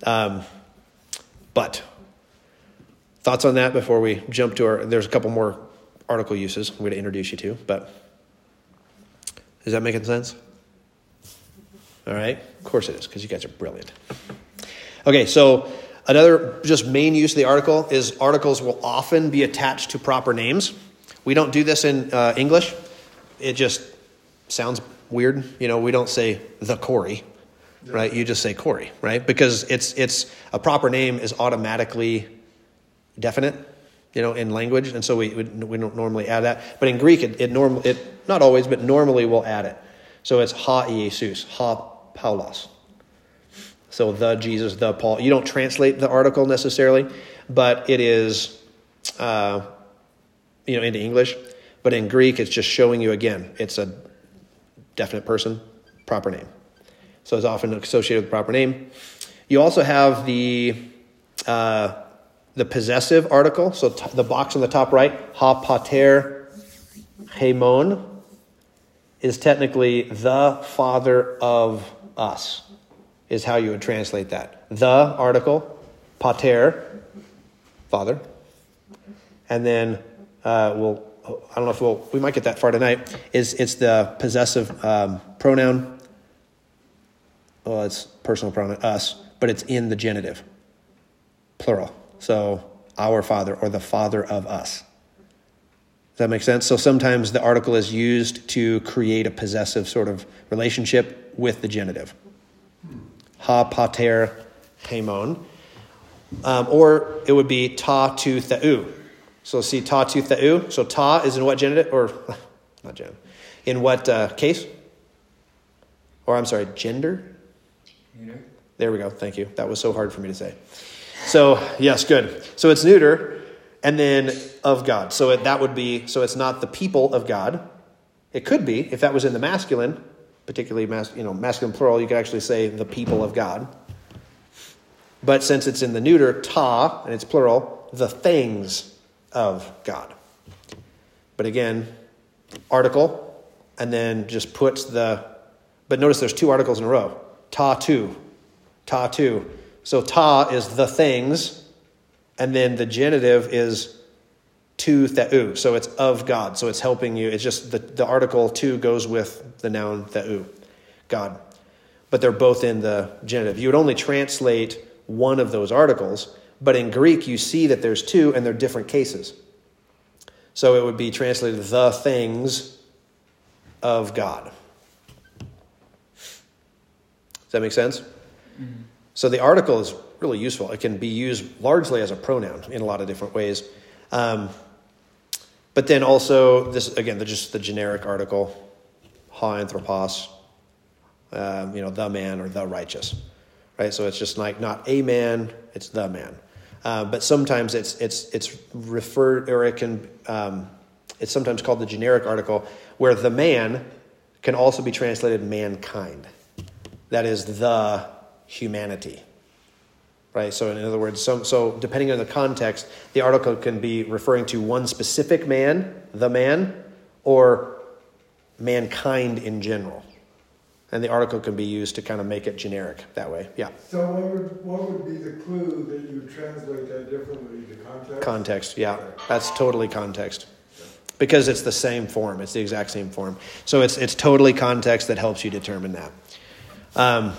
But thoughts on that before we jump to there's a couple more article uses I'm going to introduce you to, but is that making sense? All right. Of course it is, because you guys are brilliant. Okay, so another just main use of the article is articles will often be attached to proper names. We don't do this in English. It just sounds weird. We don't say the Corey, right? You just say Corey, right? Because it's a proper name is automatically definite, in language, and so we don't normally add that. But in Greek, it not always, but normally we'll add it. So it's ha Iesus, ha Paulos. So the Jesus, the Paul. You don't translate the article necessarily, but it is, into English. But in Greek, it's just showing you again. It's a definite person, proper name. So it's often associated with the proper name. You also have the possessive article. So the box on the top right, ha pater hemon, is technically the father of us, is how you would translate that. The article, pater, father. And then I don't know if we might get that far tonight, it's the possessive pronoun. Well, it's personal pronoun, us, but it's in the genitive, plural. So our father, or the father of us. Does that make sense? So sometimes the article is used to create a possessive sort of relationship with the genitive. Ha pater hemon. Or it would be ta tu theou. So see ta tu theou. So ta is in what genitive? Or not genitive. In what case? Or I'm sorry, gender? Neuter. There we go. Thank you. That was so hard for me to say. So yes, good. So it's neuter. And then of God. So that would be, so it's not the people of God. It could be, if that was in the masculine, particularly masculine plural, you could actually say the people of God. But since it's in the neuter, ta, and it's plural, the things of God. But again, article, and then just puts but notice there's two articles in a row. Ta tu. So ta is the things, and then the genitive is tu theou. So it's of God. So it's helping you. It's just the article tu goes with the noun theou, God. But they're both in the genitive. You would only translate one of those articles, but in Greek you see that there's two and they're different cases. So it would be translated the things of God. Does that make sense? Mm-hmm. So the article is really useful. It can be used largely as a pronoun in a lot of different ways. But then also, this again, just the generic article, ha anthropos, the man or the righteous, right? So it's just like not a man, it's the man. But sometimes it's referred, or it can, it's sometimes called the generic article, where the man can also be translated mankind. That is the humanity. Right, so in other words, so depending on the context, the article can be referring to one specific man, the man, or mankind in general. And the article can be used to kind of make it generic that way. Yeah. So what would be the clue that you translate that differently? The context? Context, yeah. That's totally context. Because it's the same form. It's the exact same form. So it's totally context that helps you determine that.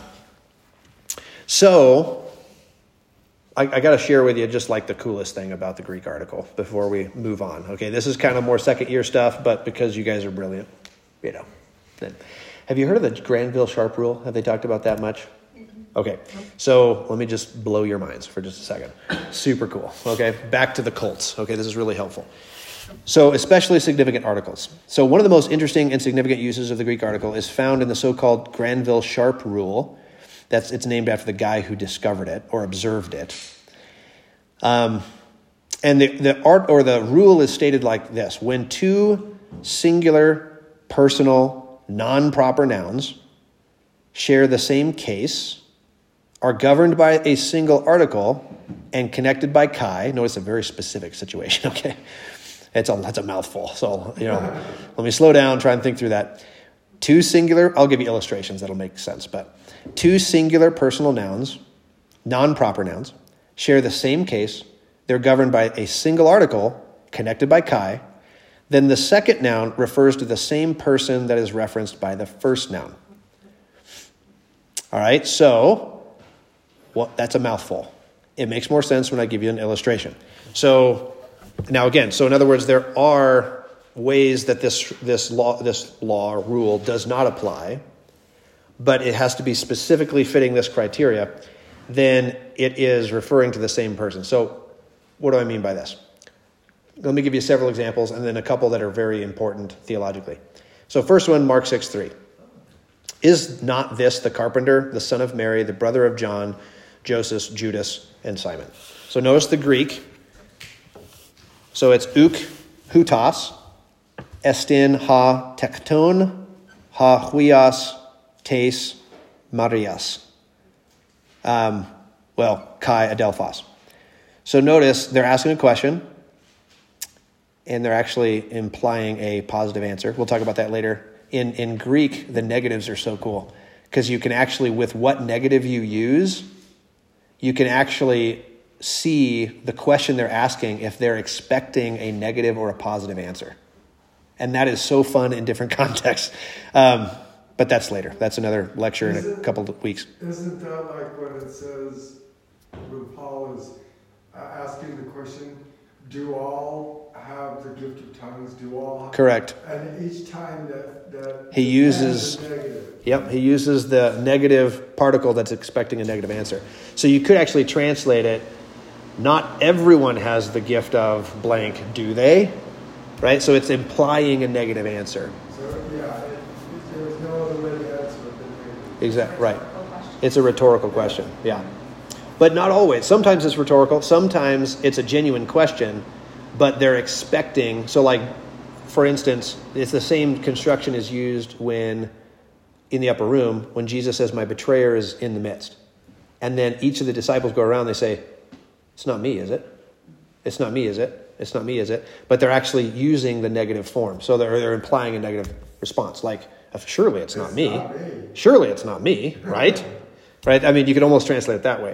I got to share with you just like the coolest thing about the Greek article before we move on. Okay, this is kind of more second year stuff, but because you guys are brilliant, Then. Have you heard of the Granville-Sharp rule? Have they talked about that much? Okay, so let me just blow your minds for just a second. Super cool. Okay, back to the Colts. Okay, this is really helpful. So especially significant articles. So one of the most interesting and significant uses of the Greek article is found in the so-called Granville-Sharp rule. It's named after the guy who discovered it or observed it. And the art or the rule is stated like this: when two singular, personal, non-proper nouns share the same case, are governed by a single article, and connected by kai. Notice a very specific situation. Okay, that's a mouthful. So let me slow down, try and think through that. Two singular. I'll give you illustrations that'll make sense, but. Two singular personal nouns, non-proper nouns, share the same case. They're governed by a single article connected by kai. Then the second noun refers to the same person that is referenced by the first noun. All right, so that's a mouthful. It makes more sense when I give you an illustration. So now again, so in other words, there are ways that this law or rule does not apply, but it has to be specifically fitting this criteria, then it is referring to the same person. So what do I mean by this? Let me give you several examples and then a couple that are very important theologically. So first one, Mark 6:3. Is not this the carpenter, the son of Mary, the brother of John, Joseph, Judas, and Simon? So notice the Greek. So it's uk hutas, estin ha tekton, ha huias tes marias. Kai adelphos. So notice they're asking a question, and they're actually implying a positive answer. We'll talk about that later. In Greek, the negatives are so cool because you can actually, with what negative you use, you can actually see the question they're asking if they're expecting a negative or a positive answer. And that is so fun in different contexts. But that's later. That's another lecture in a couple of weeks. Isn't that like when it says, when Paul is asking the question, do all have the gift of tongues? Do all have... Correct. And each time that he uses... has a negative. Yep, he uses the negative particle that's expecting a negative answer. So you could actually translate it, not everyone has the gift of blank, do they? Right? So it's implying a negative answer. So, yeah, there's no other way to answer it than negative. Exactly, right. It's a rhetorical question, yeah. But not always. Sometimes it's rhetorical. Sometimes it's a genuine question, but they're expecting. So like, for instance, it's the same construction is used when in the upper room, when Jesus says, my betrayer is in the midst. And then each of the disciples go around, they say, it's not me, is it? It's not me, is it? It's not me, is it? But they're actually using the negative form. So they're implying a negative response. Like, surely it's not me. Surely it's not me, right? Right? I mean, you could almost translate it that way.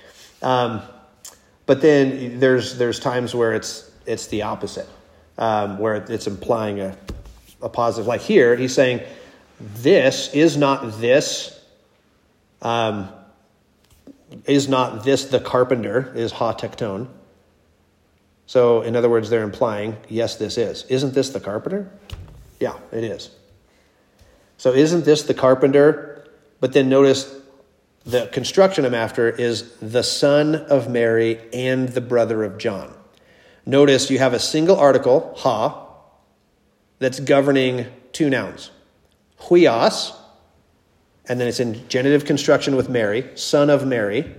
But then there's times where it's the opposite, where it's implying a positive. Like here, he's saying, this is not this the carpenter, is ha tekton. So in other words, they're implying, yes, this is. Isn't this the carpenter? Yeah, it is. So isn't this the carpenter? But then notice the construction I'm after is the son of Mary and the brother of John. Notice you have a single article, ha, that's governing two nouns. Huios, and then it's in genitive construction with Mary, son of Mary.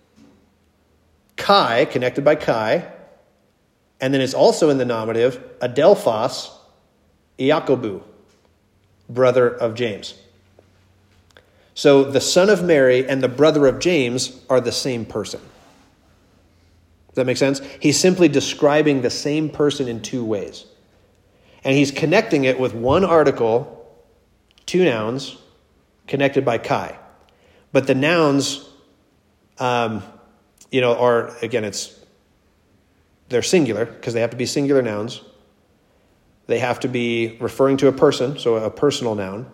Kai, connected by Kai. And then it's also in the nominative, adelphos, Iakobu, brother of James. So the son of Mary and the brother of James are the same person. Does that make sense? He's simply describing the same person in two ways. And he's connecting it with one article, two nouns, connected by Kai. But the nouns, are, again, they're singular because they have to be singular nouns. They have to be referring to a person, so a personal noun.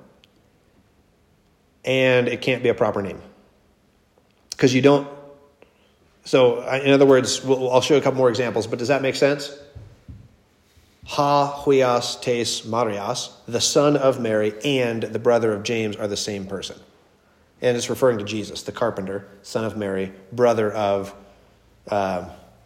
And it can't be a proper name. Because you don't... So, in other words, I'll show you a couple more examples, but does that make sense? Ha, huias, tes, marias, the son of Mary and the brother of James are the same person. And it's referring to Jesus, the carpenter, son of Mary, brother of... I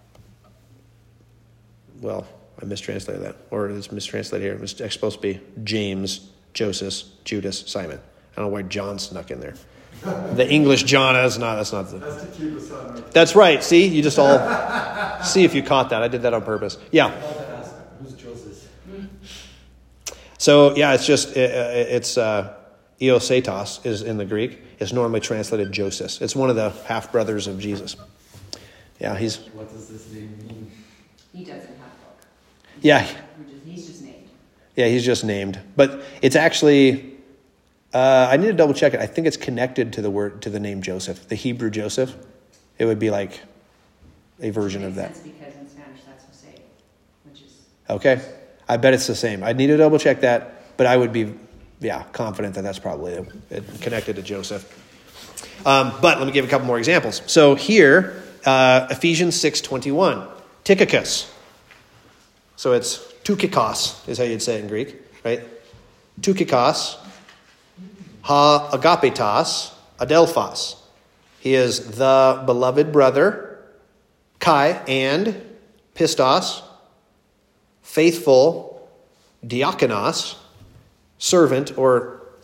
mistranslated that. Or it's mistranslated here. It was supposed to be James, Joseph, Judas, Simon. I don't know why John snuck in there. The English John is not. That's not the. That's to keep us on. That's right. See, you just all see if you caught that. I did that on purpose. Yeah. Who's Joseph? So yeah, it's just it's Iosetos is in the Greek. It's normally translated Joseph. It's one of the half brothers of Jesus. Yeah, What does this name mean? He doesn't have a book. Yeah. He's just named. Yeah, he's just named, but it's actually. I need to double check it. I think it's connected to the name Joseph, the Hebrew Joseph. It would be like a version of that. Makes sense because in Spanish that's Jose, which is Okay, I bet it's the same. I need to double check that, but I would be, confident that that's probably connected to Joseph. But let me give a couple more examples. So here, Ephesians 6:21, Tychicus. So it's Tukikos is how you'd say it in Greek, right? Tukikos. Ha agapetos, adelphos. He is the beloved brother, Kai, and pistos, faithful, diakonos, servant or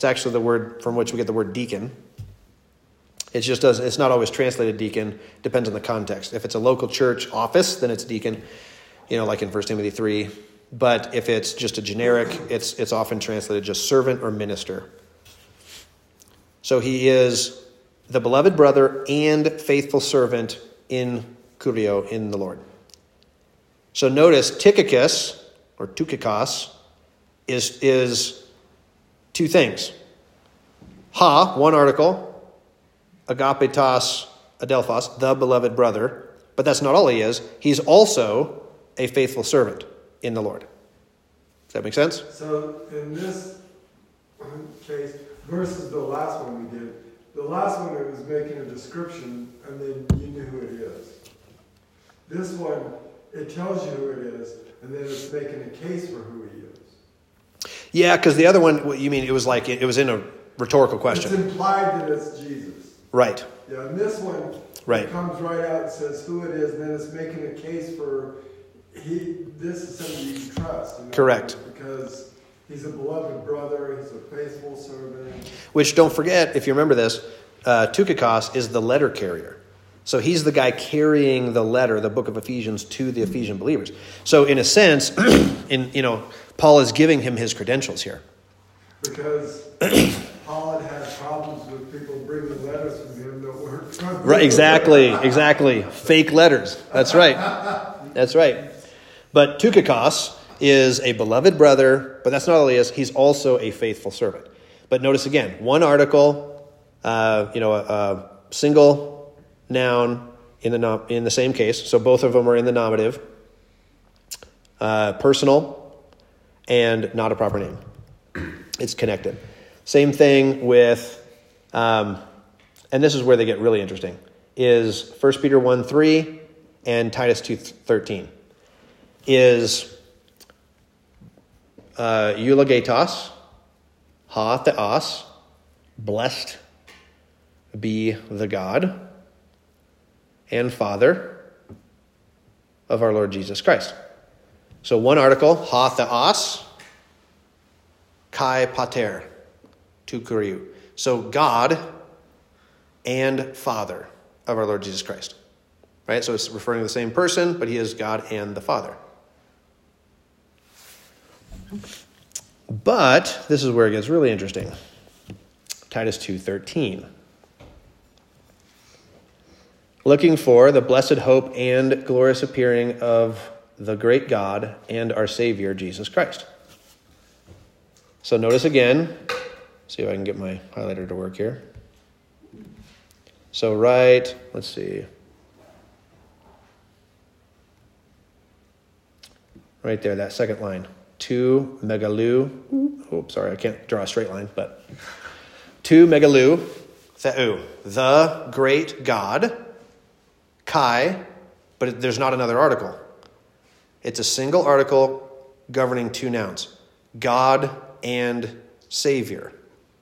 It's actually the word from which we get the word deacon. It's not always translated deacon. Depends on the context. If it's a local church office, then it's deacon, like in 1 Timothy 3. But if it's just a generic, it's often translated just servant or minister. So he is the beloved brother and faithful servant in Kurio, in the Lord. So notice Tychicus, or Tukikos, is two things. One article, agapetos adelphos, the beloved brother. But that's not all he is. He's also a faithful servant in the Lord. Does that make sense? So in this case, versus the last one we did, the last one it was making a description and then you knew who it is. This one, it tells you who it is and then it's making a case for who he is. Yeah, because the other one, what you mean, it was like it was in a rhetorical question. It's implied that it's Jesus. Right. Yeah, and this one Right. it comes right out and says who it is, and then it's making a case for this is somebody you can trust. Correct. Because he's a beloved brother, he's a faithful servant. Which, don't forget, if you remember this, Tukikos is the letter carrier. So he's the guy carrying the letter, the book of Ephesians, to the Ephesian believers. So in a sense, Paul is giving him his credentials here. Because Paul had problems with people bringing letters from him that weren't from Right, exactly. Fake letters. That's right. That's right. But Tukikos is a beloved brother, but that's not all he is. He's also a faithful servant. But notice again, one article, a single noun in the same case. So both of them are in the nominative. Personal and not a proper name. It's connected. Same thing with, and this is where they get really interesting, is 1 Peter 1:3 and Titus 2:13. Is eulogetos, theos, blessed be the God and Father of our Lord Jesus Christ. So one article, theos, kai pater, tu kuriou. So God and Father of our Lord Jesus Christ. Right? So it's referring to the same person, but he is God and the Father. But this is where it gets really interesting. Titus 2:13. Looking for the blessed hope and glorious appearing of the great God and our Savior, Jesus Christ. So notice again, see if I can get my highlighter to work here. So let's see. Right there, that second line. Tu megalou. Oh, sorry, I can't draw a straight line, but tu megalou, theou, the great God, kai, but there's not another article. It's a single article governing two nouns, God and Savior,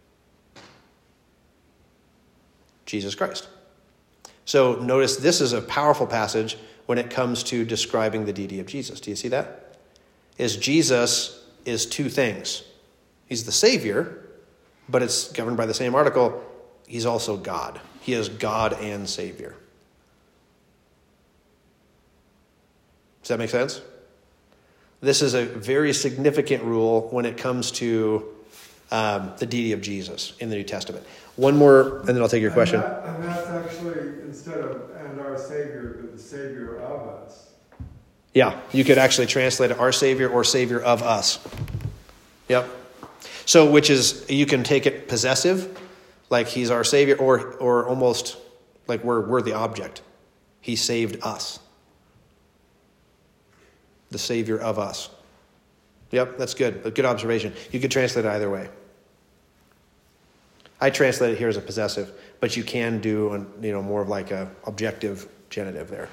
Jesus Christ. So notice this is a powerful passage when it comes to describing the deity of Jesus. Do you see that? Jesus is two things. He's the Savior, but it's governed by the same article. He's also God. He is God and Savior. Does that make sense? This is a very significant rule when it comes to the deity of Jesus in the New Testament. One more, and then I'll take your question. And that's actually, instead of, and our Savior, but the Savior of us. Yeah, you could actually translate it, our Savior or Savior of us. Yep. So, which is, you can take it possessive, like he's our Savior, or almost like we're the object. He saved us. The Savior of us. Yep, that's good. A good observation. You could translate it either way. I translate it here as a possessive, but you can do more of like a objective genitive there.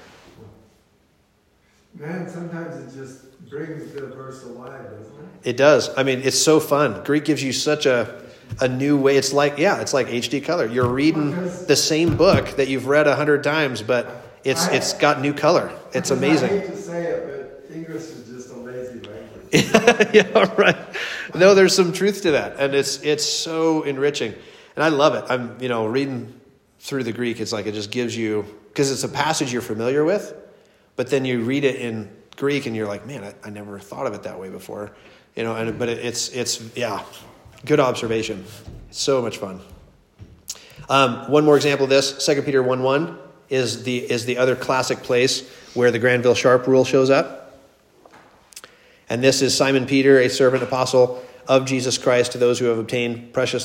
Man, sometimes it just brings the verse alive, doesn't it? It does. I mean, it's so fun. Greek gives you such a new way. It's like HD color. You're reading the same book that you've read 100 times, but it's got new color. It's amazing. I hate to say it, but English is just a lazy language. Yeah, right. No, there's some truth to that, and it's so enriching, and I love it. I'm reading through the Greek. It's like it just gives you, because it's a passage you're familiar with, but then you read it in Greek and you're like, man, I never thought of it that way before, but it's good observation. It's so much fun. One more example of this, 2 Peter 1:1 is the other classic place where the Granville Sharp rule shows up. And this is Simon Peter, a servant apostle of Jesus Christ, to those who have obtained precious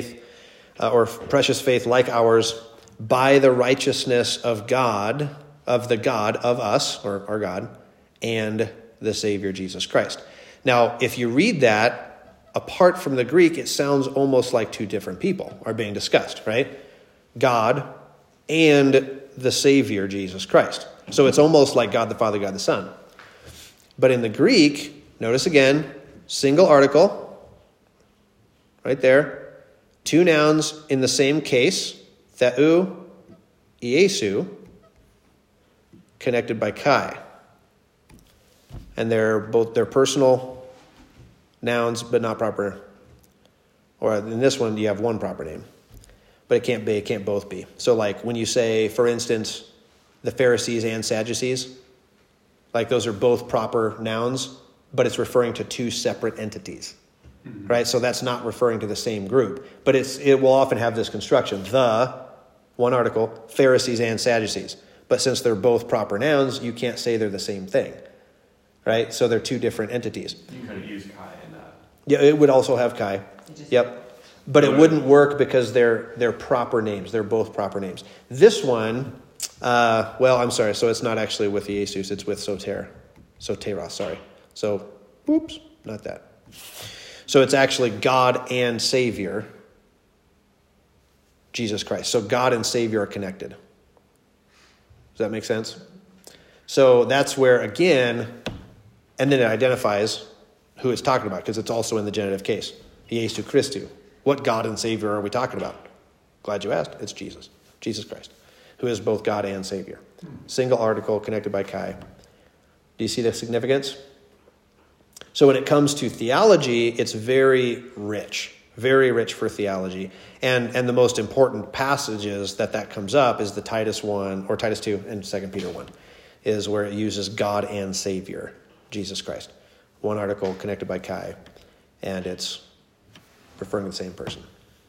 faith like ours, by the righteousness of God, of the God of us, or our God, and the Savior Jesus Christ. Now, if you read that, apart from the Greek, it sounds almost like two different people are being discussed, right? God and the Savior Jesus Christ. So it's almost like God the Father, God the Son. But in the Greek, notice again, single article, right there, two nouns in the same case, theou, Iesu, connected by kai. And they're personal nouns, but not proper. Or in this one, you have one proper name. But it can't both be. So like when you say, for instance, the Pharisees and Sadducees, like those are both proper nouns, but it's referring to two separate entities, right? So that's not referring to the same group, but it will often have this construction, the, one article, Pharisees and Sadducees. But since they're both proper nouns, you can't say they're the same thing, right? So they're two different entities. You could use kai in that. Yeah, it would also have kai. Yep. But it wouldn't work because they're proper names. They're both proper names. This one, I'm sorry. So it's not actually with the Iesus. It's with soteros, sorry. So, oops, not that. So it's actually God and Savior, Jesus Christ. So God and Savior are connected. Does that make sense? So that's where, again, and then it identifies who it's talking about, because it's also in the genitive case. Iesu Christou. What God and Savior are we talking about? Glad you asked. It's Jesus Christ, who is both God and Savior. Single article connected by kai. Do you see the significance? So when it comes to theology, it's very rich for theology. And the most important passages that comes up is the Titus 1, or Titus 2 and 2 Peter 1, is where it uses God and Savior, Jesus Christ. One article connected by kai, and it's referring to the same person.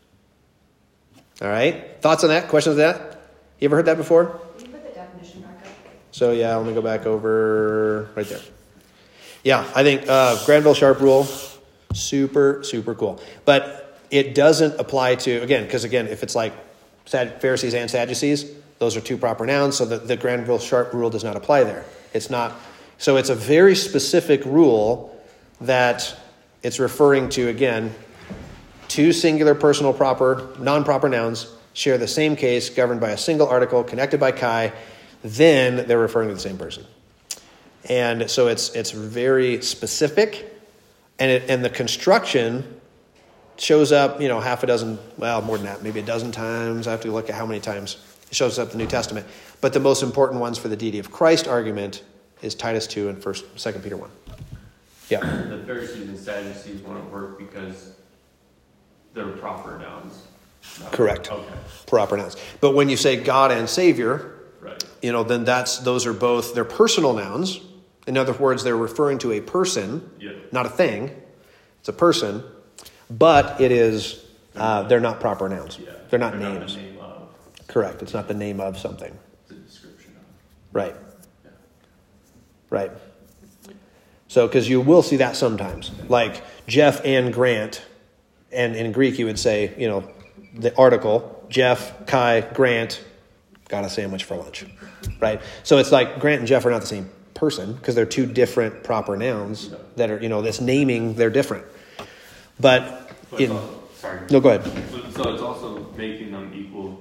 All right? Thoughts on that? Questions on that? You ever heard that before? Can you put the definition back up? So yeah, let me go back over right there. Yeah, I think Granville Sharp rule, super, super cool. But it doesn't apply to, because if it's like Pharisees and Sadducees, those are two proper nouns, so the Granville Sharp rule does not apply there. It's not. So it's a very specific rule that it's referring to, again, two singular personal proper, non-proper nouns share the same case governed by a single article connected by kai, then they're referring to the same person. And so it's very specific, and the construction shows up, half a dozen, more than that, maybe a dozen times. I have to look at how many times it shows up in the New Testament. But the most important ones for the deity of Christ argument is Titus 2 and 2 Peter 1. Yeah. The Pharisees and Sadducees won't work because they're proper nouns. Correct. Okay. Proper nouns. But when you say God and Savior, right, then those are both, they're personal nouns. In other words, they're referring to a person, not a thing. It's a person, but it is, they're not proper nouns. Yeah. They're not They're names. Not the name of. Correct. It's not the name of something. It's a description of. Right. Yeah. Right. So, because you will see that sometimes. Like Jeff and Grant, and in Greek you would say, the article, Jeff, Kai, Grant, got a sandwich for lunch. Right? So it's like Grant and Jeff are not the same person because they're two different proper nouns that are, this naming, they're different. But sorry. No, go ahead. So it's also making them equal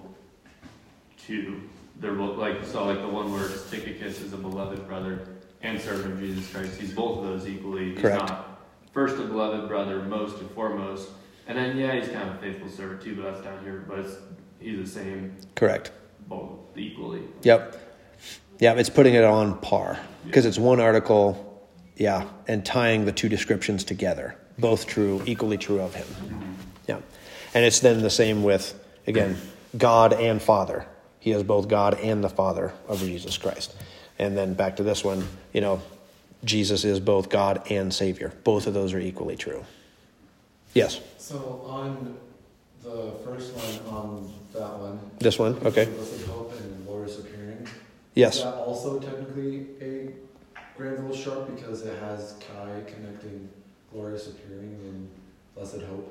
to their, like the one where Tychicus is a beloved brother and servant of Jesus Christ. He's both of those equally. He's Correct. not first a beloved brother, most and foremost. And then, he's kind of a faithful servant too, but that's down here. But he's the same. Correct. Both equally. Yep. Yeah, it's putting it on par because it's one article and tying the two descriptions together. Both true, equally true of him. Yeah. And it's then the same with, again, God and Father. He is both God and the Father of Jesus Christ. And then back to this one, Jesus is both God and Savior. Both of those are equally true. Yes? So on the first one, on that one. This one? Okay. Blessed hope and glorious appearing. Yes. Is that also technically a Granville Sharp because it has Kai connecting glorious appearing and blessed hope?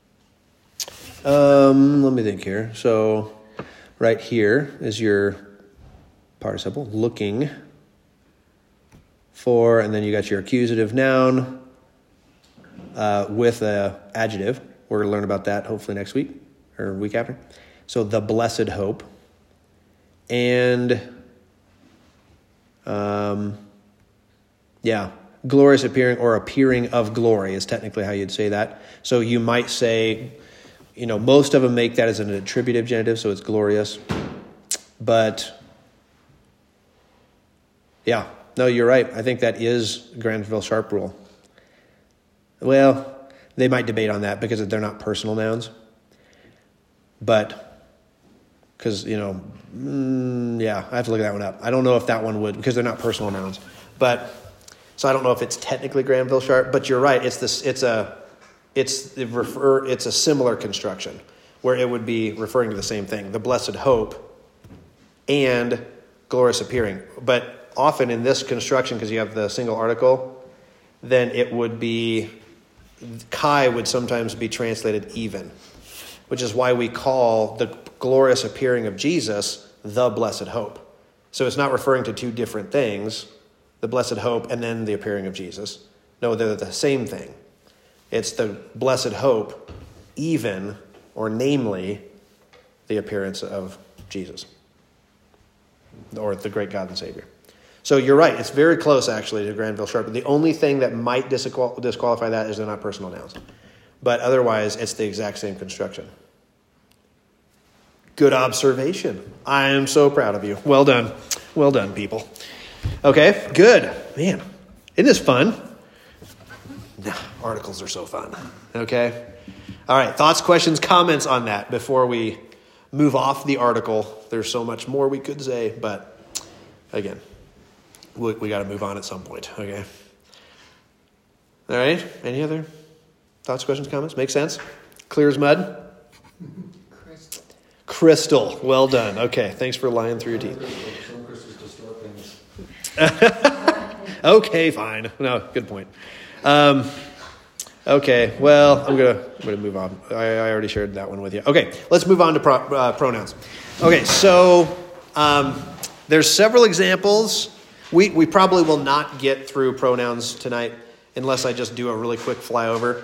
Let me think here. So right here is your participle, looking for, and then you got your accusative noun with a adjective. We're going to learn about that hopefully next week or week after. So the blessed hope. And glorious appearing or appearing of glory is technically how you'd say that. So you might say, most of them make that as an attributive genitive, so it's glorious. But no, you're right. I think that is Granville Sharp rule. Well, they might debate on that because they're not personal nouns. But, because, I have to look that one up. I don't know if that one would, because they're not personal nouns. But, so I don't know if it's technically Granville Sharp, but you're right. It's a similar construction where it would be referring to the same thing, the blessed hope and glorious appearing. But often in this construction, because you have the single article, then it would be, Kai would sometimes be translated even, which is why we call the glorious appearing of Jesus the blessed hope. So it's not referring to two different things, the blessed hope and then the appearing of Jesus. No, they're the same thing. It's the blessed hope, even, or namely, the appearance of Jesus, or the great God and Savior. So you're right. It's very close, actually, to Granville Sharp. The only thing that might disqualify that is they're not personal nouns. But otherwise, it's the exact same construction. Good observation. I am so proud of you. Well done. Well done, people. Okay, good. Man, isn't this fun? Articles are so fun. Okay? All right, thoughts, questions, comments on that before we move off the article. There's so much more we could say, but again, we got to move on at some point. Okay? All right, any other thoughts, questions, comments? Make sense? Clear as mud? Crystal. Well done. Okay, thanks for lying through your teeth. Some crystals distort things. Okay, fine. No, good point. Okay, well, I'm gonna move on. I already shared that one with you. Okay, let's move on to pronouns. Okay, so there's several examples. We probably will not get through pronouns tonight unless I just do a really quick flyover.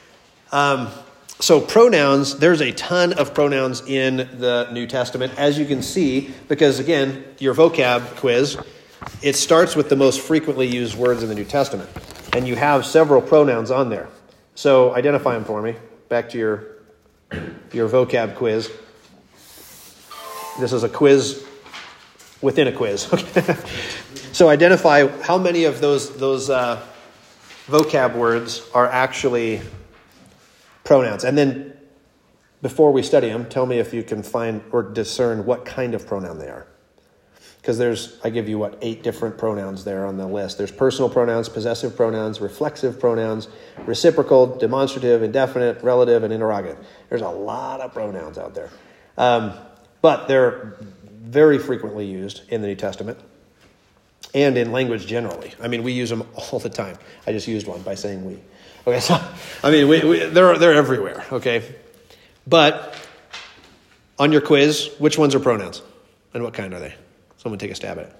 So pronouns, there's a ton of pronouns in the New Testament, as you can see, because again, your vocab quiz, it starts with the most frequently used words in the New Testament. And you have several pronouns on there. So identify them for me. Back to your vocab quiz. This is a quiz within a quiz. Okay. So identify how many of those vocab words are actually pronouns. And then before we study them, tell me if you can find or discern what kind of pronoun they are. Because I give you 8 different pronouns there on the list. There's personal pronouns, possessive pronouns, reflexive pronouns, reciprocal, demonstrative, indefinite, relative, and interrogative. There's a lot of pronouns out there. But they're very frequently used in the New Testament and in language generally. I mean, we use them all the time. I just used one by saying we. Okay, so, I mean, they're everywhere, okay? But on your quiz, which ones are pronouns? And what kind are they? Someone take a stab at it.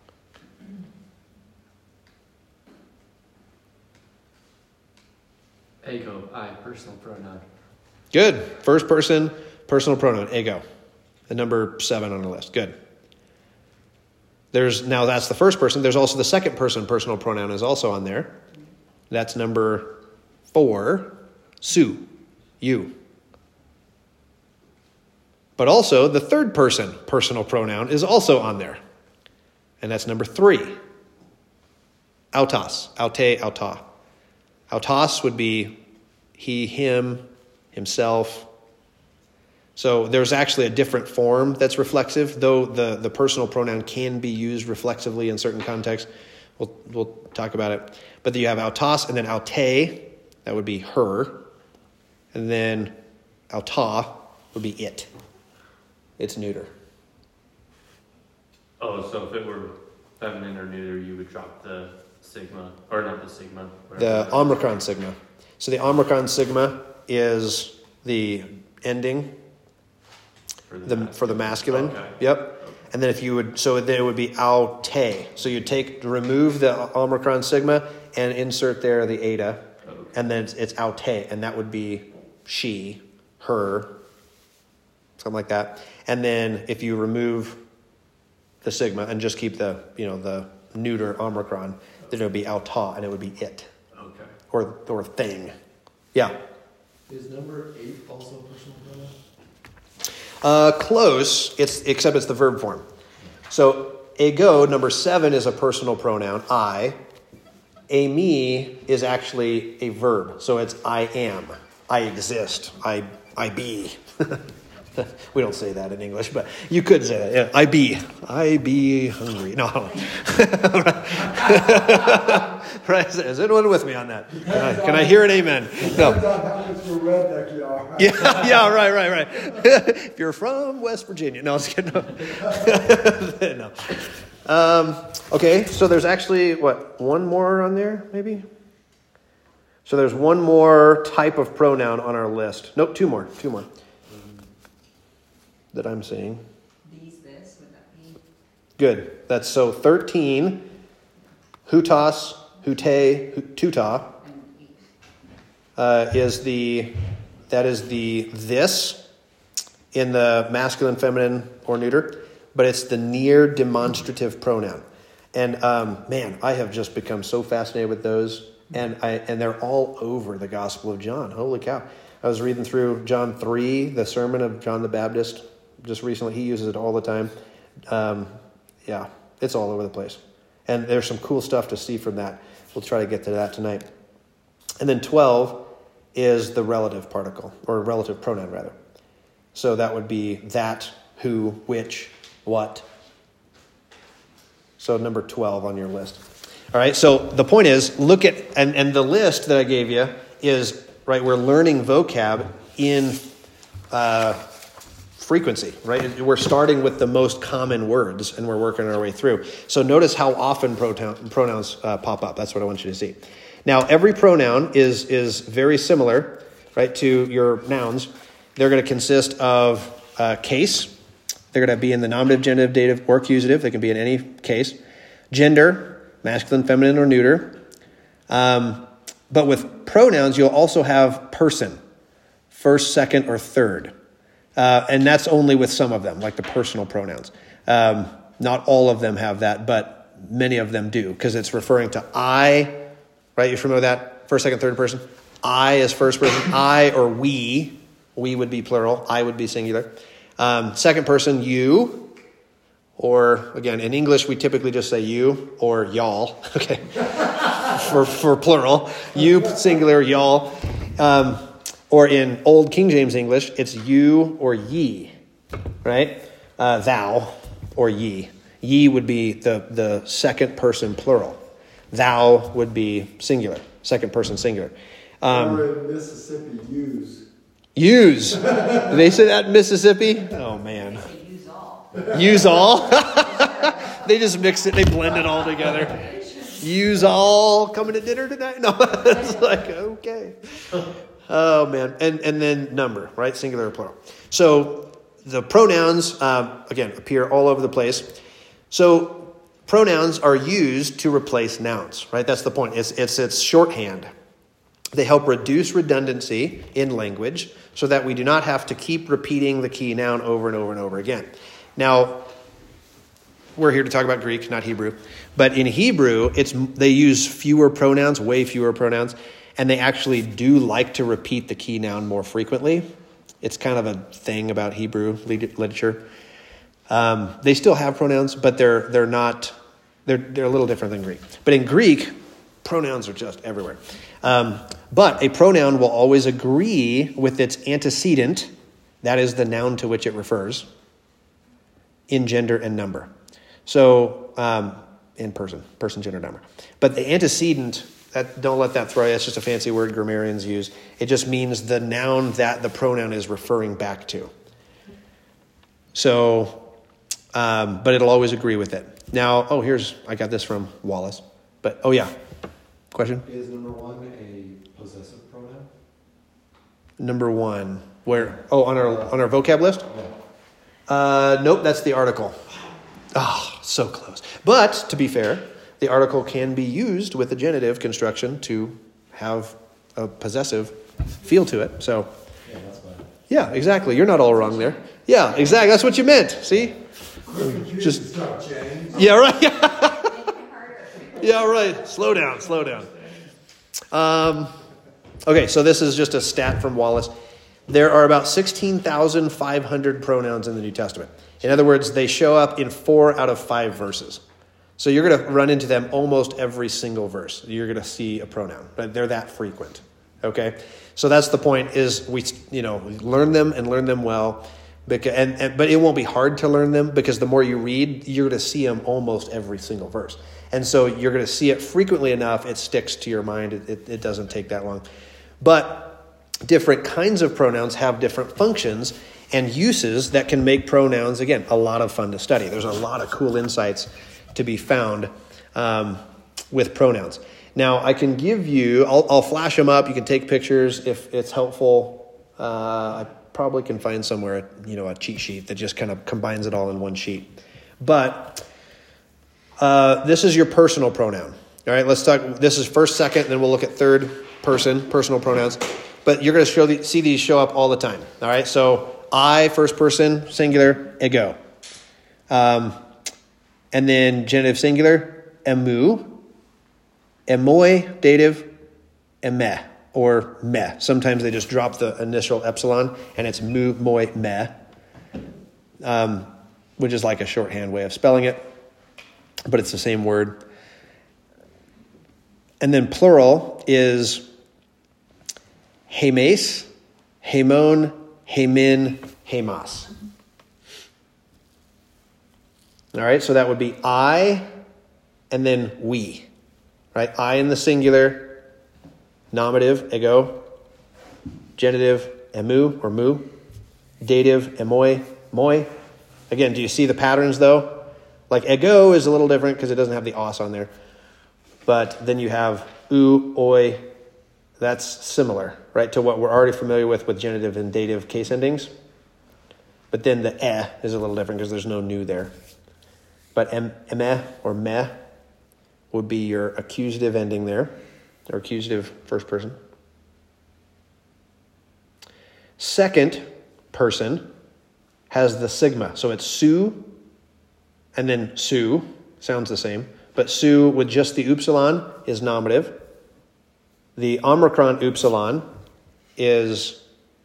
Ego, I, personal pronoun. Good. First person, personal pronoun, ego. And number 7 on the list. Good. Now that's the first person. There's also the second person, personal pronoun is also on there. That's number 4, su, you. But also the third person, personal pronoun, is also on there. And that's number 3. autos, aute, auta. Autos would be he, him, himself. So there's actually a different form that's reflexive, though the personal pronoun can be used reflexively in certain contexts. We'll talk about it. But then you have autos and then aute, that would be her. And then auta would be it. It's neuter. Oh, so if it were feminine or neuter, you would drop the sigma, or not the sigma. The omicron sigma. So the omicron sigma is the ending for the masculine. Okay. Yep. And then if you would, so then it would be aute. So you remove the omicron sigma and insert there the eta, and then it's aute, and that would be she, her, something like that. And then if you remove the sigma and just keep the neuter omicron, then it would be auta, and it would be it. Okay. Or thing. Yeah. Is number 8 also a personal pronoun? Close, except it's the verb form. So ego, number 7, is a personal pronoun, I. A me is actually a verb. So it's I am, I exist, I be. We don't say that in English, but you could say that. Yeah, I be hungry. No. Right? Is anyone with me on that? Can I hear an amen? No. Depends on how much of a redneck you are. Yeah, right. If you're from West Virginia. No, I was kidding. No. Okay, so there's actually, one more on there, maybe? So there's one more type of pronoun on our list. Nope, two more. That I'm seeing. These, this, would that be? Good. That's so 13, hutas, hute, tuta, is the this in the masculine, feminine, or neuter, but it's the near demonstrative pronoun. And man, I have just become so fascinated with those, and they're all over the Gospel of John. Holy cow! I was reading through John 3, the sermon of John the Baptist, just recently. He uses it all the time. Yeah, it's all over the place. And there's some cool stuff to see from that. We'll try to get to that tonight. And then 12 is the relative particle, or relative pronoun, rather. So that would be that, who, which, what. So number 12 on your list. All right, so the point is, look at, and the list that I gave you is, right, we're learning vocab in frequency, right? We're starting with the most common words, and we're working our way through. So notice how often pronouns pop up. That's what I want you to see. Now, every pronoun is very similar, right, to your nouns. They're going to consist of case. They're going to be in the nominative, genitive, dative, or accusative. They can be in any case. Gender, masculine, feminine, or neuter. But with pronouns, you'll also have person, first, second, or third. And that's only with some of them, like the personal pronouns. Not all of them have that, but many of them do, because it's referring to I, right? You're familiar with that? First, second, third person. I is first person. I or we. We would be plural. I would be singular. Second person, you. Or, again, in English, we typically just say you or y'all. Okay. for plural. You, singular, y'all. Or in Old King James English, it's you or ye, right? Thou or ye. Ye would be the second person plural. Thou would be singular, second person singular. Or in Mississippi, use. Use. Do they say that in Mississippi? Oh, man. They say use all. Use all? They just mix it. They blend it all together. Use all coming to dinner tonight? No, it's like, okay. Oh, man. And then number, right? Singular or plural. So the pronouns, again, appear all over the place. So pronouns are used to replace nouns, right? That's the point. It's shorthand. They help reduce redundancy in language so that we do not have to keep repeating the key noun over and over and over again. Now, we're here to talk about Greek, not Hebrew. But in Hebrew, they use fewer pronouns, way fewer pronouns. And they actually do like to repeat the key noun more frequently. It's kind of a thing about Hebrew literature. They still have pronouns, but they're They're a little different than Greek. But in Greek, pronouns are just everywhere. But a pronoun will always agree with its antecedent, that is the noun to which it refers, in gender and number. So, in person, gender, number. But the antecedent, don't let that throw you. That's just a fancy word grammarians use. It just means the noun that the pronoun is referring back to. So, but it'll always agree with it. Now, I got this from Wallace. But, question? Is number 1 a possessive pronoun? Number 1, where? Oh, on our vocab list? Nope, that's the article. Oh, so close. But, to be fair, the article can be used with the genitive construction to have a possessive feel to it. So, Yeah, that's fine. yeah, exactly. You're not all wrong there. Yeah, exactly. That's what you meant. See? Just stuff, James. Yeah, right. Make it harder. Yeah, right. Slow down. Okay, so this is just a stat from Wallace. There are about 16,500 pronouns in the New Testament. In other words, they show up in 4 out of 5 verses. So you're going to run into them almost every single verse. You're going to see a pronoun, but they're that frequent. Okay, so that's the point. Is we learn them and learn them well, but it won't be hard to learn them because the more you read, you're going to see them almost every single verse, and so you're going to see it frequently enough. It sticks to your mind. It doesn't take that long, but different kinds of pronouns have different functions and uses that can make pronouns, again, a lot of fun to study. There's a lot of cool insights to be found with pronouns. Now, I can give you, I'll flash them up. You can take pictures if it's helpful. I probably can find somewhere, a cheat sheet that just kind of combines it all in one sheet. But this is your personal pronoun. All right, let's talk. This is first, second, and then we'll look at third person, personal pronouns. But you're going to see these show up all the time. All right, so I, first person, singular, ego. And then genitive singular, emu. Emoi, dative, eme, or me. Sometimes they just drop the initial epsilon, and it's mu, moi, me, which is like a shorthand way of spelling it, but it's the same word. And then plural is hemes, hemon, hemin, hemas. All right, so that would be I, and then we. Right? I in the singular, nominative, ego, genitive, emu or mu, dative, emoi, moi. Again, do you see the patterns though? Like ego is a little different because it doesn't have the os on there. But then you have u, oi. That's similar, right, to what we're already familiar with genitive and dative case endings. But then the is a little different because there's no nu there. But eme or me would be your accusative ending there, or accusative first person. Second person has the sigma. So it's su, and then su, sounds the same. But su with just the upsilon is nominative. The omicron upsilon is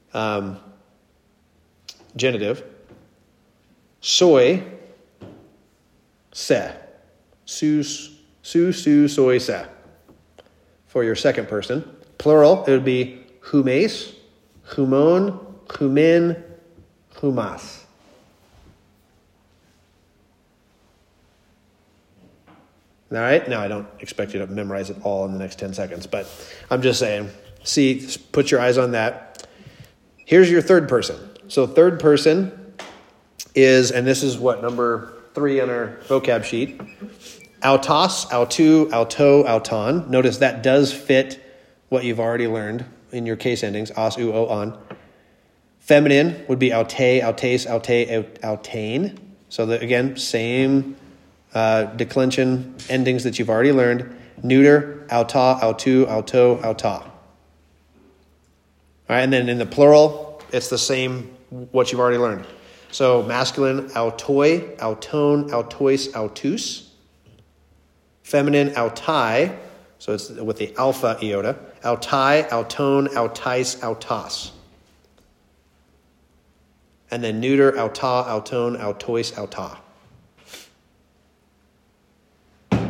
genitive. Soy, se. Su, soy, se. For your second person. Plural, it would be humes, humon, humin, humas. All right? Now, I don't expect you to memorize it all in the next 10 seconds, but I'm just saying, put your eyes on that. Here's your third person. So third person is, and this is number 3 on our vocab sheet, autos, autu, auto, auton. Notice that does fit what you've already learned in your case endings, os, u, o, on. Feminine would be aute, autes, aute, autain. So again, same declension endings that you've already learned. Neuter, auta, autu, auto, auta. All right, and then in the plural, it's the same, what you've already learned. So masculine, autoi, auton, autois, autus. Feminine, autai, so it's with the alpha iota. Autai, auton, autais, autas. And then neuter, auta, auton, autois, auta.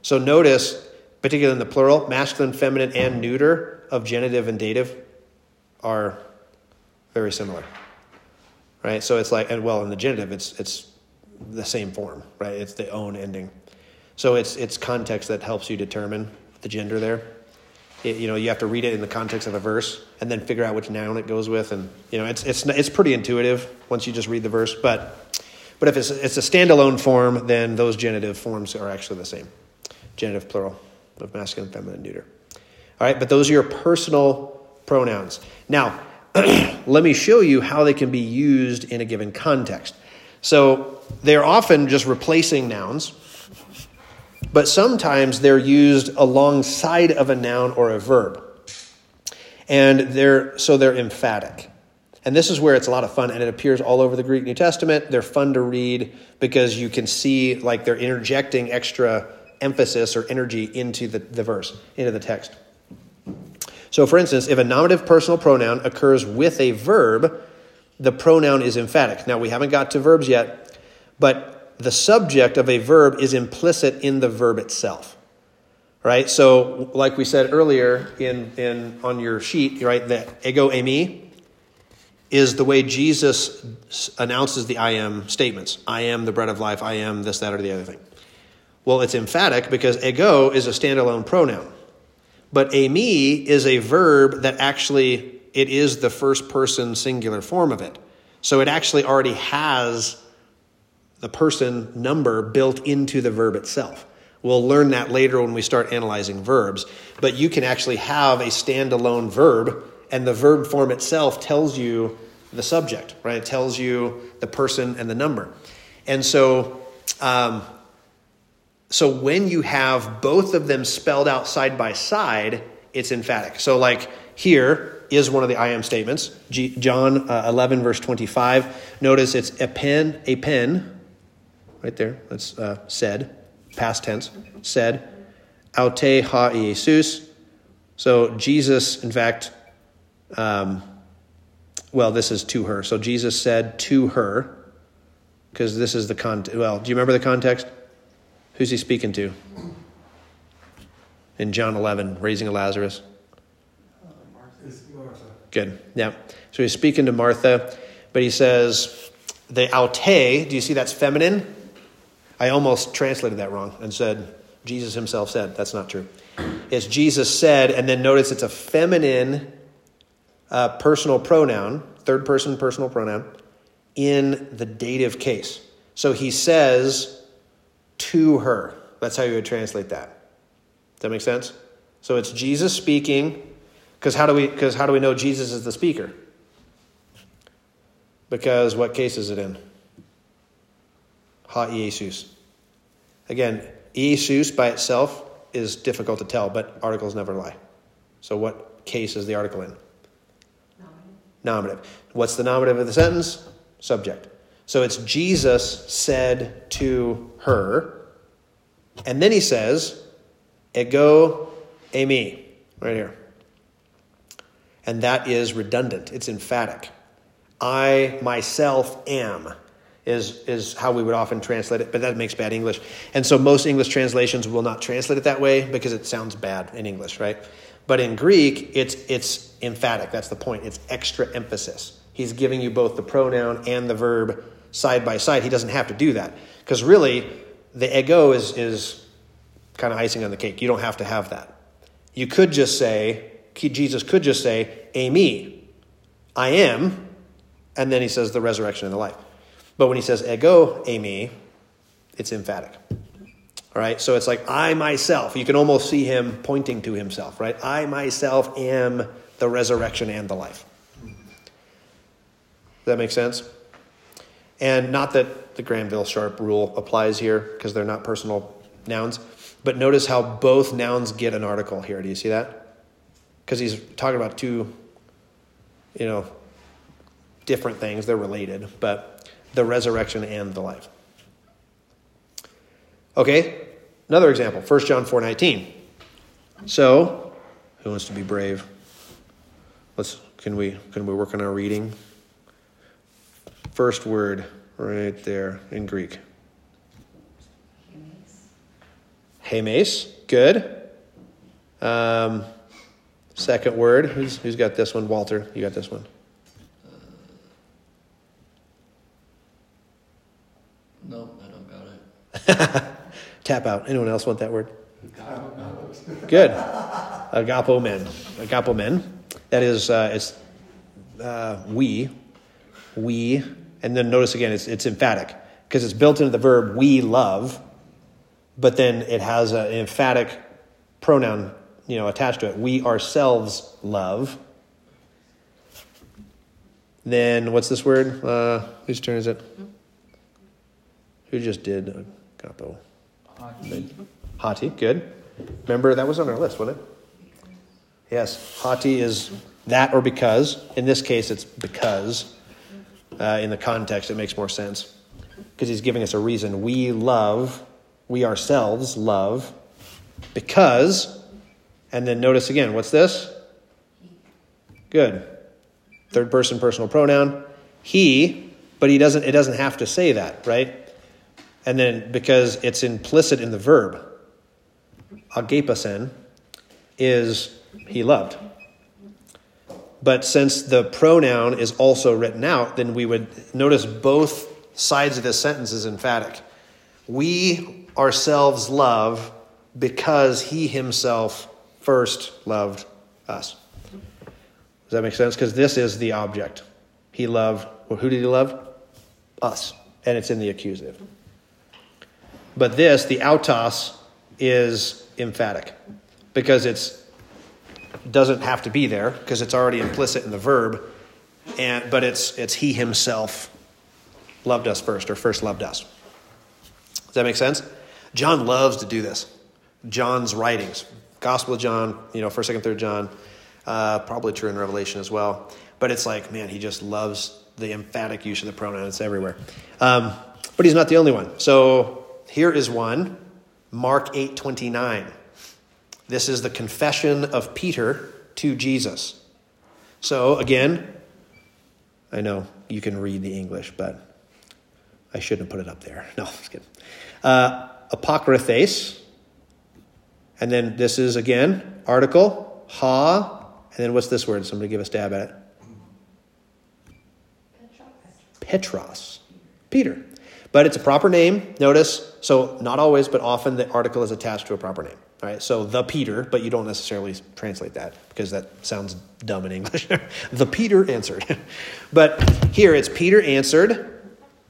So notice, particularly in the plural, masculine, feminine, and neuter of genitive and dative are very similar, right? So it's like, and well, in the genitive, it's the same form, right? It's the own ending. So it's context that helps you determine the gender there. You have to read it in the context of a verse and then figure out which noun it goes with, and it's pretty intuitive once you just read the verse. But if it's a standalone form, then those genitive forms are actually the same. Genitive plural of masculine, feminine, neuter. All right, but those are your personal pronouns. Now, let me show you how they can be used in a given context. So they're often just replacing nouns, but sometimes they're used alongside of a noun or a verb. And they're emphatic. And this is where it's a lot of fun, and it appears all over the Greek New Testament. They're fun to read because you can see like they're interjecting extra emphasis or energy into the verse, into the text. So for instance, if a nominative personal pronoun occurs with a verb, the pronoun is emphatic. Now, we haven't got to verbs yet, but the subject of a verb is implicit in the verb itself, right? So like we said earlier on your sheet, right, the ego eimi is the way Jesus announces the I am statements. I am the bread of life. I am this, that, or the other thing. Well, it's emphatic because ego is a standalone pronoun. But eimi is a verb that actually, it is the first person singular form of it. So it actually already has the person number built into the verb itself. We'll learn that later when we start analyzing verbs. But you can actually have a standalone verb, and the verb form itself tells you the subject, right? It tells you the person and the number. And so when you have both of them spelled out side by side, it's emphatic. So like here is one of the I am statements. John 11, verse 25. Notice it's epen, right there. That's said, past tense, said. Aute ha Jesus. So Jesus, in fact, this is to her. So Jesus said to her, because this is the context. Well, do you remember the context? Who's he speaking to? In John 11, raising of Lazarus. It's Martha. Good. Yeah. So he's speaking to Martha, but he says, the aute, do you see that's feminine? I almost translated that wrong and said, Jesus himself said. That's not true. It's Jesus said, and then notice it's a feminine personal pronoun, third person personal pronoun, in the dative case. So he says to her. That's how you would translate that. Does that make sense? So it's Jesus speaking, because how do we know Jesus is the speaker? Because what case is it in? Ha Jesus. Again, Jesus by itself is difficult to tell, but articles never lie. So what case is the article in? Nominative. What's the nominative of the sentence? Subject. So it's Jesus said to her, and then he says, ego eimi, right here. And that is redundant. It's emphatic. I myself am is how we would often translate it, but that makes bad English. And so most English translations will not translate it that way because it sounds bad in English, right? But in Greek, it's emphatic. That's the point. It's extra emphasis. He's giving you both the pronoun and the verb side by side. He doesn't have to do that because really the ego is kind of icing on the cake. You don't have to have that. You could just say, Jesus could just say, eimi, I am, and then he says the resurrection and the life. But when he says ego eimi, it's emphatic. All right, so it's like I myself. You can almost see him pointing to himself, right? I myself am the resurrection and the life. Does that make sense? And not that the Granville-Sharp rule applies here because they're not personal nouns, but notice how both nouns get an article here. Do you see that? Because he's talking about two, different things. They're related, but the resurrection and the life. Okay, another example, 1 John 4:19. So, who wants to be brave? Can we work on our reading? First word right there in Greek. Hemes. Good. Second word. Who's got this one? Walter, you got this one. No, I don't got it. Tap out. Anyone else want that word? Good. Agapomen. Agapomen. That is, it's we, and then notice again, it's emphatic because it's built into the verb we love, but then it has an emphatic pronoun, attached to it. We ourselves love. Then what's this word? Whose turn is it? Who just did agapo? Hati, good. Remember, that was on our list, wasn't it? Yes, hati is that or because. In this case, it's because. In the context, it makes more sense. Because he's giving us a reason. We ourselves love, because, and then notice again, what's this? Good. Third person personal pronoun. He, but it doesn't have to say that, right? And then because it's implicit in the verb, agapasen is he loved. But since the pronoun is also written out, then we would notice both sides of this sentence is emphatic. We ourselves love because he himself first loved us. Does that make sense? Because this is the object. He loved, well, who did he love? Us. And it's in the accusative. But this, the autos, is emphatic because it doesn't have to be there because it's already implicit in the verb, but it's he himself loved us first, or first loved us. Does that make sense? John loves to do this. John's writings, Gospel of John, 1st, 2nd, 3rd John, probably true in Revelation as well. But it's like, man, he just loves the emphatic use of the pronoun. It's everywhere. But he's not the only one. So here is one, Mark 8:29. This is the confession of Peter to Jesus. So again, I know you can read the English, but I shouldn't have put it up there. No, just kidding. Apokryphes. And then this is, again, article, ha. And then what's this word? Somebody give a stab at it. Petros. Peter. But it's a proper name. Notice, so not always, but often the article is attached to a proper name. All right, so the Peter, but you don't necessarily translate that because that sounds dumb in English. The Peter answered. But here it's Peter answered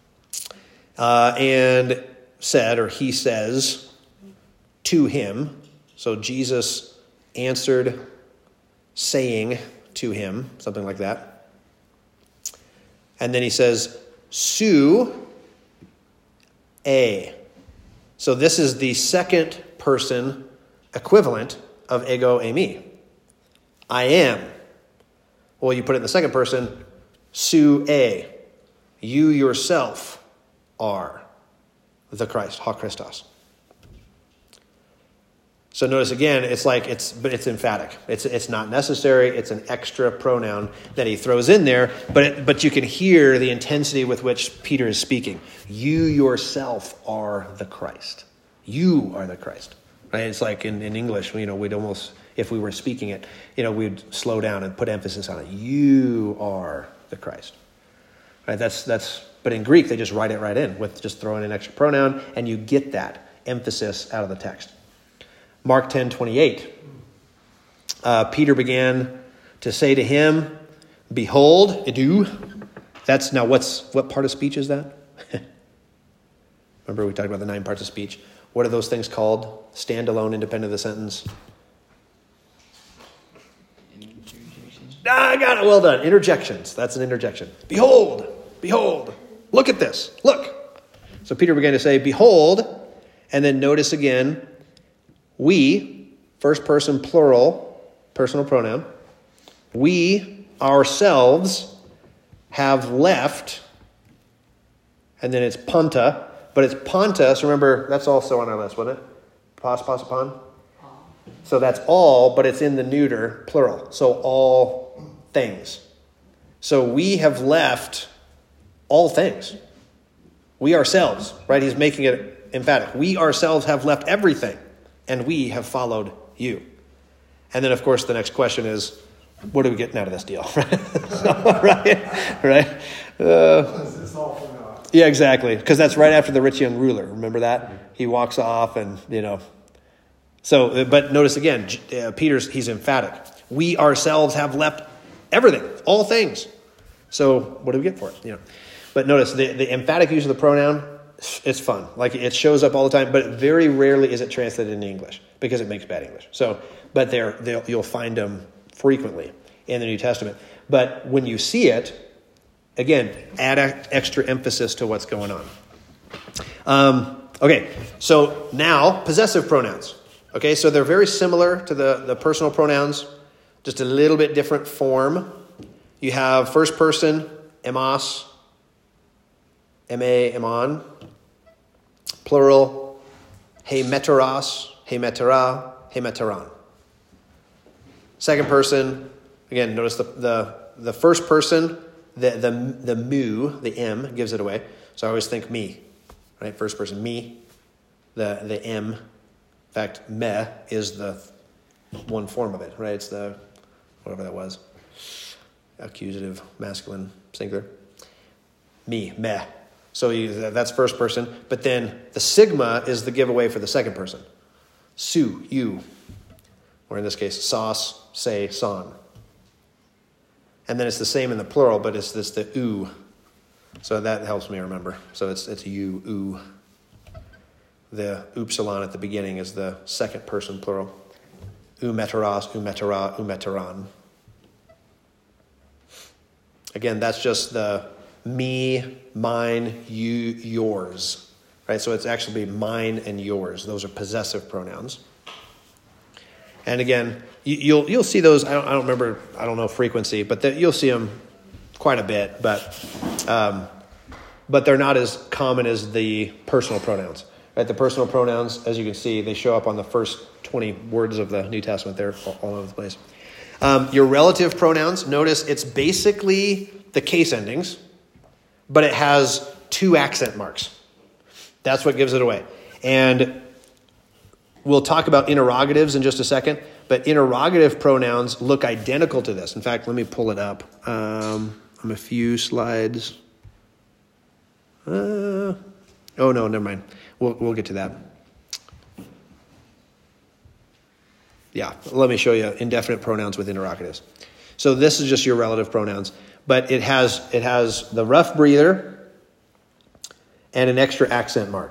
and said, or he says to him. So Jesus answered saying to him, something like that. And then he says, Su A. So this is the second person equivalent of ego eimi. I am. Well, you put it in the second person, Su A. You yourself are the Christ, ha Christos. So notice again, but it's emphatic. It's not necessary. It's an extra pronoun that he throws in there, but you can hear the intensity with which Peter is speaking. You yourself are the Christ. You are the Christ. Right? It's like in English, we'd almost, if we were speaking it, we'd slow down and put emphasis on it. You are the Christ. Right? But in Greek, they just write it right in with just throwing an extra pronoun, and you get that emphasis out of the text. Mark 10:28. Peter began to say to him, "Behold, idu." That's now what part of speech is that? Remember we talked about the 9 parts of speech. What are those things called? Standalone, independent of the sentence. I got it. Well done. Interjections. That's an interjection. Behold, behold. Look at this. Look. So Peter began to say, "Behold," and then notice again. We, first person plural, personal pronoun, we ourselves have left, and then it's panta, but it's panta, so remember, that's also on our list, wasn't it? Pas, upon? So that's all, but it's in the neuter, plural, so all things. So we have left all things. We ourselves, right? He's making it emphatic. We ourselves have left everything. and we have followed you. And then, of course, the next question is, what are we getting out of this deal? right? It's all for naught. Yeah, exactly. Because that's right after the rich young ruler. Remember that? He walks off and, So, but notice again, he's emphatic. We ourselves have left everything, all things. So what do we get for it? But notice the emphatic use of the pronoun, it's fun. Like it shows up all the time, but very rarely is it translated into English because it makes bad English. So, but you'll find them frequently in the New Testament. But when you see it, again, add extra emphasis to what's going on. Okay, so now possessive pronouns. Okay, so they're very similar to the personal pronouns, just a little bit different form. You have first person, emos, eme, emon. Plural, hemeteros, hemetera, hemeteron. Second person, again, notice the first person, the mu, the m, gives it away. So I always think me, right? First person, me. The m, in fact, me is the one form of it, right? It's the, whatever that was, accusative, masculine, singular. Me, me. So that's first person. But then the sigma is the giveaway for the second person. Su, you. Or in this case, sas, se, son. And then it's the same in the plural, but it's the u. So that helps me remember. So it's you, u. The upsilon at the beginning is the second person plural. Umeteros, umetera, umeteron. Again, that's just the me, mine, you, yours. Right? So it's actually mine and yours. Those are possessive pronouns. And again, you'll see those. I don't remember. I don't know frequency, but you'll see them quite a bit. But they're not as common as the personal pronouns. Right? The personal pronouns, as you can see, they show up on the first 20 words of the New Testament. They're all over the place. Your relative pronouns. Notice it's basically the case endings, but it has 2 accent marks. That's what gives it away. And we'll talk about interrogatives in just a second, but interrogative pronouns look identical to this. In fact, let me pull it up. I'm a few slides. Oh, no, never mind. We'll get to that. Yeah, let me show you indefinite pronouns with interrogatives. So this is just your relative pronouns, but it has the rough breather and an extra accent mark.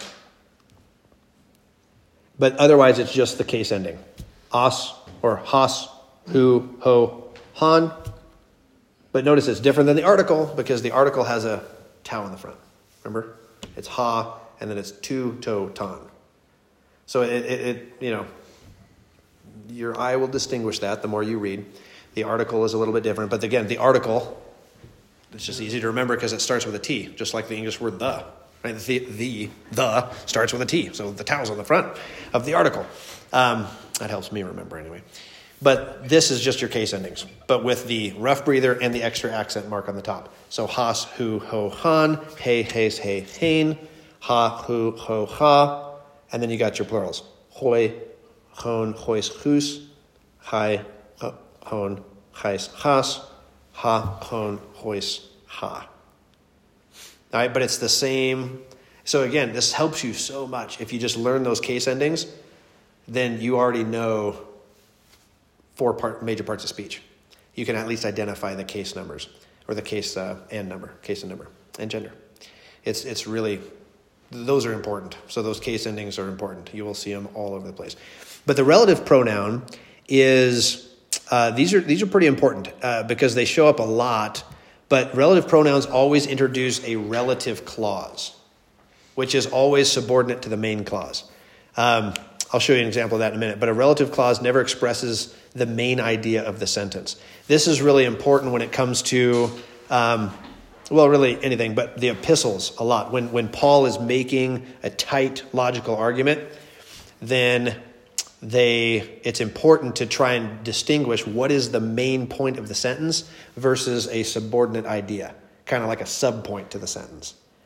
But otherwise, it's just the case ending. Os or has, hu, ho, han. But notice it's different than the article because the article has a tau in the front. Remember? It's ha, and then it's tu, to, tan. So it your eye will distinguish that the more you read. The article is a little bit different. But again, the article, it's just easy to remember because it starts with a T, just like the English word the. Right? The starts with a T. So the tau's on the front of the article. That helps me remember anyway. But this is just your case endings, but with the rough breather and the extra accent mark on the top. So has, hu, ho, han, he, hes, he, hein, ha, hu, ho, ha, and then you got your plurals. Hoi, hon, hois, hus, hai, hon, hais, has, ha, hon, hois, ha. All right, but it's the same. So again, this helps you so much. If you just learn those case endings, then you already know 4 major parts of speech. You can at least identify the case numbers or the case and number, case and number, and gender. It's really, those are important. So those case endings are important. You will see them all over the place. But the relative pronoun is, these are pretty important because they show up a lot. But relative pronouns always introduce a relative clause, which is always subordinate to the main clause. I'll show you an example of that in a minute. But a relative clause never expresses the main idea of the sentence. This is really important when it comes to, really anything, but the epistles a lot. When Paul is making a tight logical argument, then it's important to try and distinguish what is the main point of the sentence versus a subordinate idea, kind of like a subpoint to the sentence.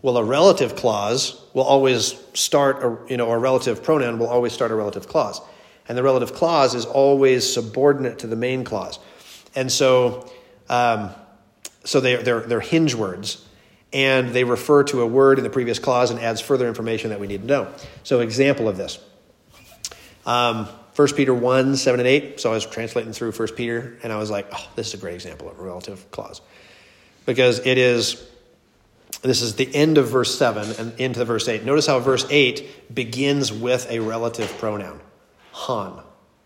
Well, a relative clause will always start, a relative pronoun will always start a relative clause. And the relative clause is always subordinate to the main clause. And so they're hinge words. And they refer to a word in the previous clause and adds further information that we need to know. So example of this. 1 Peter 1, 7 and 8. So I was translating through 1 Peter, and I was like, oh, this is a great example of a relative clause. Because this is the end of verse 7 and into verse 8. Notice how verse 8 begins with a relative pronoun, han.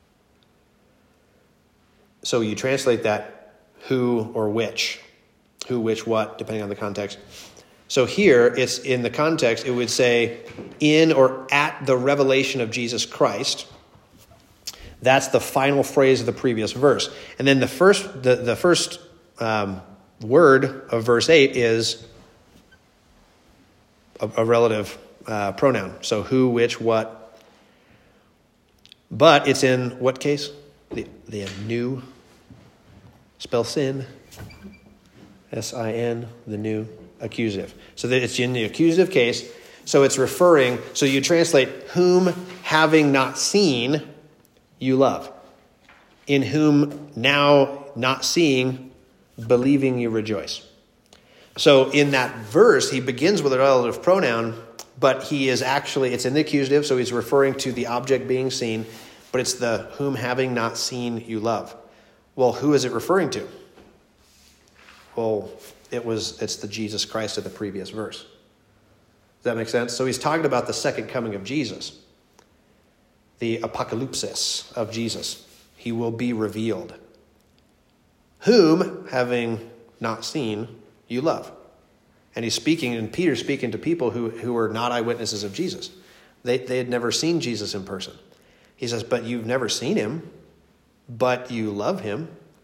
So you translate that who or which. Who, which, what, depending on the context. So here, it's in the context, it would say in or at the revelation of Jesus Christ. That's the final phrase of the previous verse. And then the first word of verse 8 is a relative pronoun. So who, which, what. But it's in what case? The new. Spell sin. S-I-N, the new accusative. So that it's in the accusative case. So it's referring, so you translate, whom having not seen, you love. In whom now not seeing, believing you rejoice. So in that verse, he begins with a relative pronoun, but he is actually, it's in the accusative, so he's referring to the object being seen, but it's the whom having not seen, you love. Well, who is it referring to? Well, it's the Jesus Christ of the previous verse. Does that make sense? So he's talking about the second coming of Jesus. The apocalypsis of Jesus. He will be revealed. Whom, having not seen, you love. And he's speaking, and Peter's speaking to people who were not eyewitnesses of Jesus. They had never seen Jesus in person. He says, but you've never seen him, but you love him.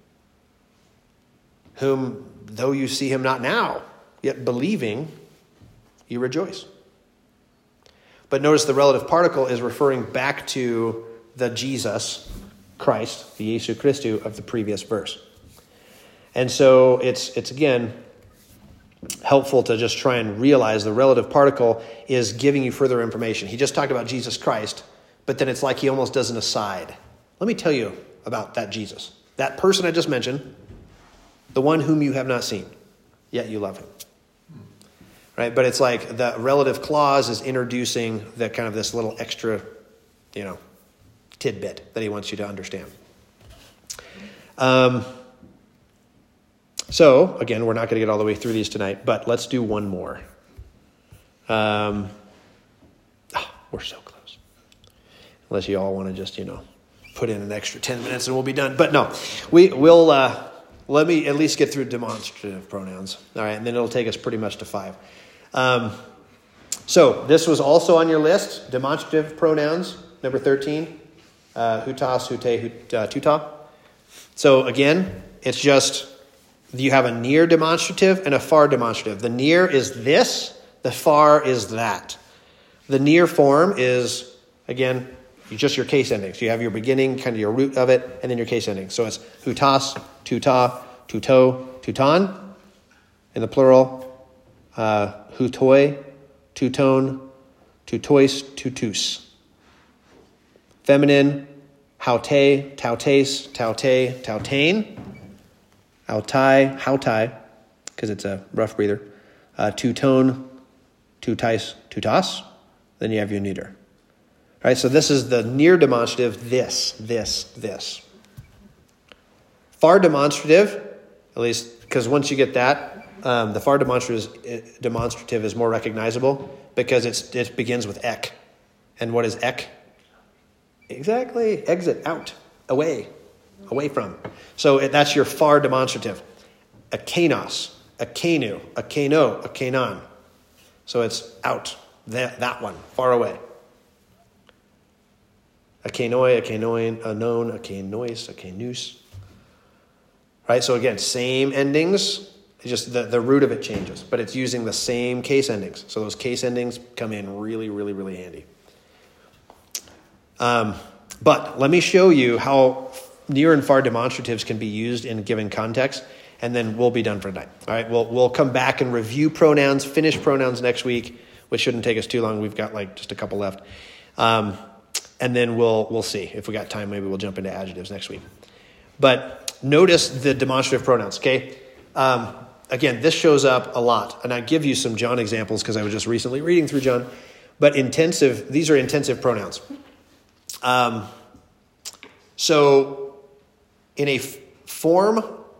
Whom, though you see him not now, yet believing, you rejoice. But notice the relative particle is referring back to the Jesus Christ, the Jesu Christu of the previous verse. And so it's again helpful to just try and realize the relative particle is giving you further information. He just talked about Jesus Christ, but then it's like he almost does an aside. Let me tell you about that Jesus. That person I just mentioned, the one whom you have not seen, yet you love him. Right? But it's like the relative clause is introducing the kind of this little extra, tidbit that he wants you to understand. So, again, we're not going to get all the way through these tonight, but let's do one more. We're so close. Unless you all want to just, put in an extra 10 minutes and we'll be done. But no, we'll... Let me at least get through demonstrative pronouns. All right, and then it'll take us pretty much to 5. So this was also on your list, demonstrative pronouns, number 13, hutas, hute, tuta. So again, it's just you have a near demonstrative and a far demonstrative. The near is this, the far is that. The near form is, again, just your case endings. You have your beginning, kind of your root of it, and then your case ending. So it's hutas, tuta, tuto, tutan, in the plural, hutoi, tuton, tutois, tutus. Feminine, haute, tautes, taute, tautain, autai, hautai, because it's a rough breather, tuton, tutais, tutas. Then you have your neuter. All right, so this is the near demonstrative, this. Far demonstrative, at least because once you get that, the far demonstrative is more recognizable because it begins with ek. And what is ek? Exactly, exit, out, away from. So that's your far demonstrative. Akenos, akenu, akeno, akenon. So it's out, that one, far away. Akenoi, akenoin, anon, akenois, akenus. Right, so again, same endings, just the root of it changes, but it's using the same case endings. So those case endings come in really, really, really handy. But let me show you how near and far demonstratives can be used in given context. and then we'll be done for tonight. All right, we'll come back and review pronouns, finish pronouns next week, which shouldn't take us too long. We've got like just a couple left. And then we'll see. If we got time, maybe we'll jump into adjectives next week. But notice the demonstrative pronouns, okay? Again, this shows up a lot. And I give you some John examples because I was just recently reading through John. But these are intensive pronouns. So in a form,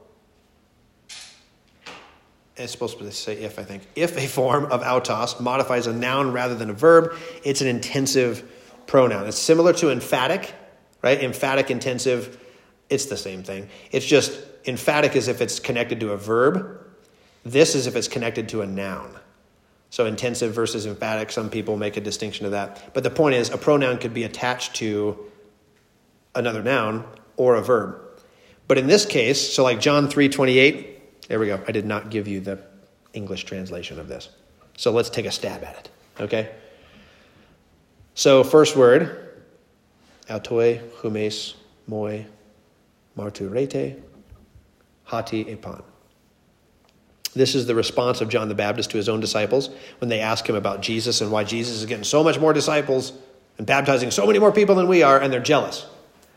it's supposed to say if, I think. If a form of autos modifies a noun rather than a verb, it's an intensive pronoun. It's similar to emphatic, right? Emphatic, intensive, it's the same thing. It's just emphatic is if it's connected to a verb. This is if it's connected to a noun. So intensive versus emphatic, some people make a distinction of that. But the point is, a pronoun could be attached to another noun or a verb. But in this case, so like John 3:28, there we go. I did not give you the English translation of this. So let's take a stab at it, okay? So first word, autoi, humes, moi, marturete, hati epan. This is the response of John the Baptist to his own disciples when they ask him about Jesus and why Jesus is getting so much more disciples and baptizing so many more people than we are, and they're jealous.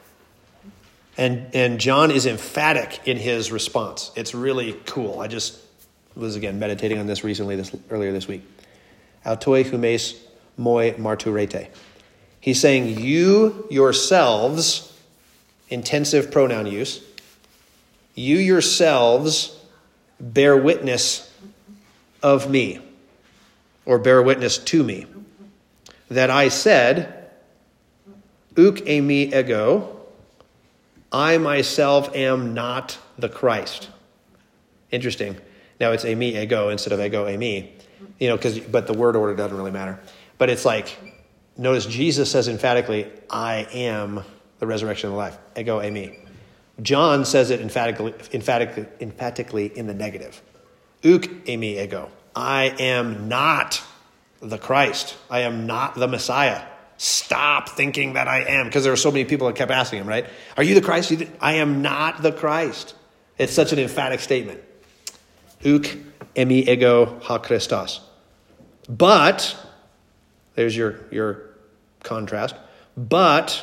And John is emphatic in his response. It's really cool. I just was, again, meditating on this earlier this week. Autoi humes moi marturete. He's saying, you yourselves, intensive pronoun use, you yourselves bear witness of me, or bear witness to me, that I said, uk eimi ego, I myself am not the Christ. Interesting. Now it's eimi ego instead of ego eimi, but the word order doesn't really matter. But it's like, notice Jesus says emphatically, I am the resurrection of the life. Ego eimi. John says it emphatically in the negative. Uk eimi ego. I am not the Christ. I am not the Messiah. Stop thinking that I am. Because there were so many people that kept asking him, right? Are you the Christ? I am not the Christ. It's such an emphatic statement. Uk eimi ego ha Christos. But, there's your contrast. But,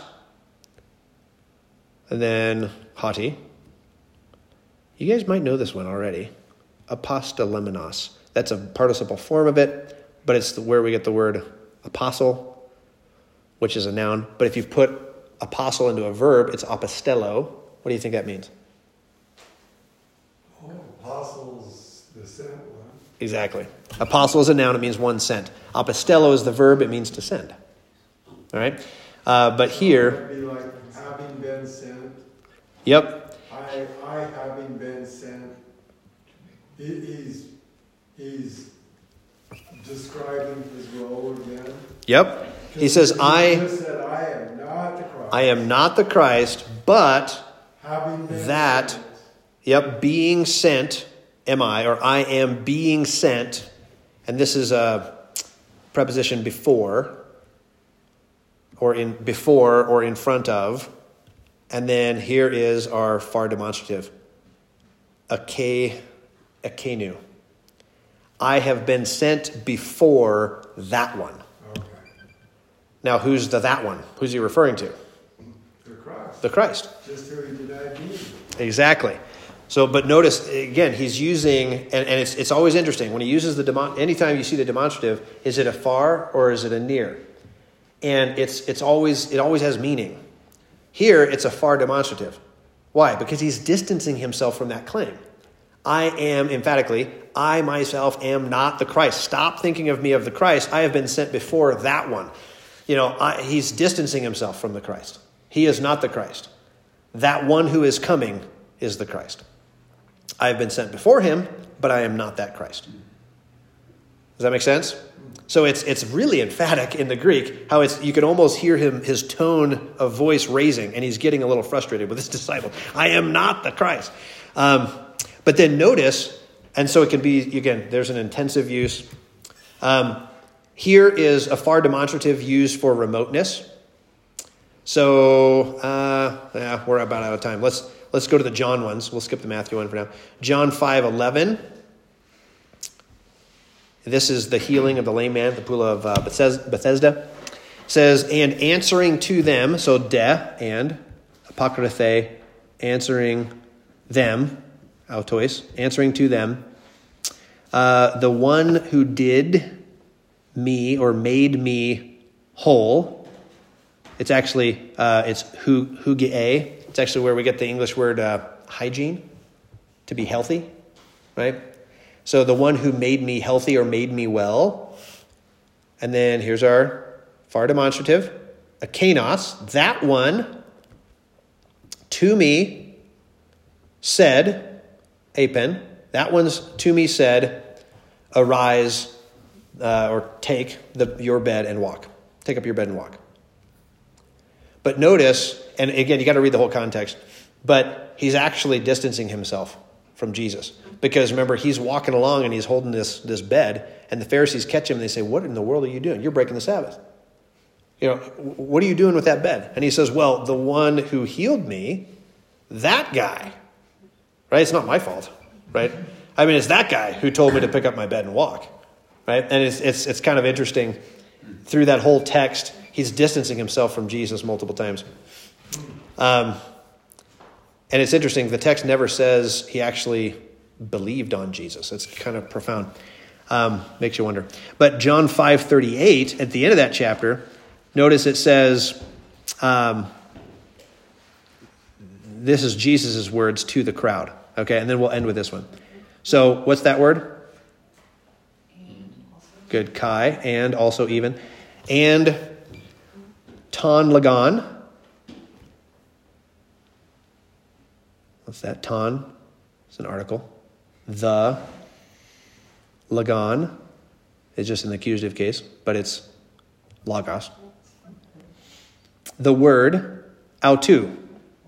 and then hati. You guys might know this one already. Apostoleminos. That's a participle form of it, but it's where we get the word apostle, which is a noun. But if you put apostle into a verb, it's apostello. What do you think that means? Oh, apostles, the sent one. Exactly. Apostle is a noun. It means one sent. Apostello is the verb. It means to send. All right? But here... It would be like having been sent. Yep. I having been sent. He's describing his role again. Yep. He says, said, I am not the Christ. I am not the Christ, but Having been that, sent. yep, being sent am I, or I am being sent. And this is a preposition before or in front of. And then here is our far demonstrative. Akenu. I have been sent before that one. Okay. Now, who's that one? Who's he referring to? The Christ. The Christ. Just who he denied being. Exactly. So, but notice, again, he's using, and it's always interesting, when he uses anytime you see the demonstrative, is it a far or is it a near? And it always has meaning. Here, it's a far demonstrative. Why? Because he's distancing himself from that claim. I am, emphatically, I myself am not the Christ. Stop thinking of me of the Christ. I have been sent before that one. He's distancing himself from the Christ. He is not the Christ. That one who is coming is the Christ. I have been sent before him, but I am not that Christ. Does that make sense? So it's really emphatic in the Greek, how you can almost hear his tone of voice raising, and he's getting a little frustrated with his disciple. I am not the Christ. But then notice, and so it can be, again, there's an intensive use. Here is a far demonstrative used for remoteness. So, we're about out of time. let's go to the John ones. We'll skip the Matthew one for now. John 5:11. This is the healing of the lame man at the pool of Bethesda. It says, and answering to them, so and apokryphe, answering them, autois, answering to them, the one who did me or made me whole. It's actually, it's hugee. It's actually where we get the English word hygiene, to be healthy, right? So the one who made me healthy or made me well. And then here's our far demonstrative, akanos, that one to me said, apen, that one's to me said, arise or take your bed and walk. Take up your bed and walk. But notice, and again, you got to read the whole context, but he's actually distancing himself from Jesus. Because remember, he's walking along and he's holding this bed, and the Pharisees catch him and they say, what in the world are you doing? You're breaking the Sabbath. You know, what are you doing with that bed? And he says, well, the one who healed me, that guy, right? It's not my fault, right? I mean, it's that guy who told me to pick up my bed and walk, right? And it's kind of interesting. Through that whole text, he's distancing himself from Jesus multiple times. And it's interesting. The text never says he actually believed on Jesus. It's kind of profound. Makes you wonder. But John 5:38, at the end of that chapter, notice it says, this is Jesus' words to the crowd. Okay, and then we'll end with this one. So what's that word? Good, kai, and also even. And ton lagan. What's that? Ton. It's an article. The lagan is just in the accusative case, but it's logos. The word autu.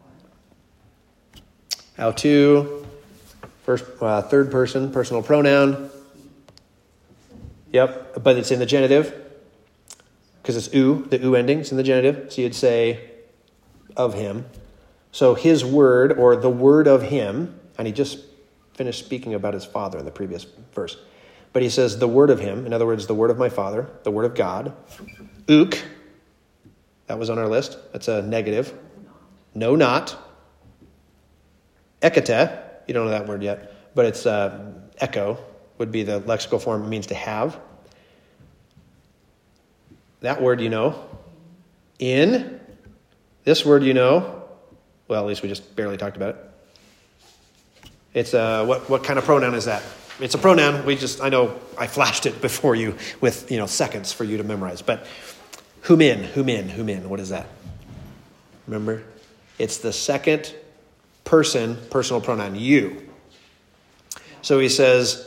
Autu, third person, personal pronoun. Yep, but it's in the genitive because it's u, the u ending. It's in the genitive. So you'd say of him. So his word or the word of him, and he just finished speaking about his father in the previous verse. But he says the word of him, in other words, the word of my father, the word of God. Uk, that was on our list. That's a negative. No, not. Ekete, you don't know that word yet, but it's echo would be the lexical form. It means to have. That word you know. In. This word you know. Well, at least we just barely talked about it. It's what kind of pronoun is that? It's a pronoun. I know I flashed it before you with seconds for you to memorize. But humin. What is that? Remember? It's the second person personal pronoun, you. So he says,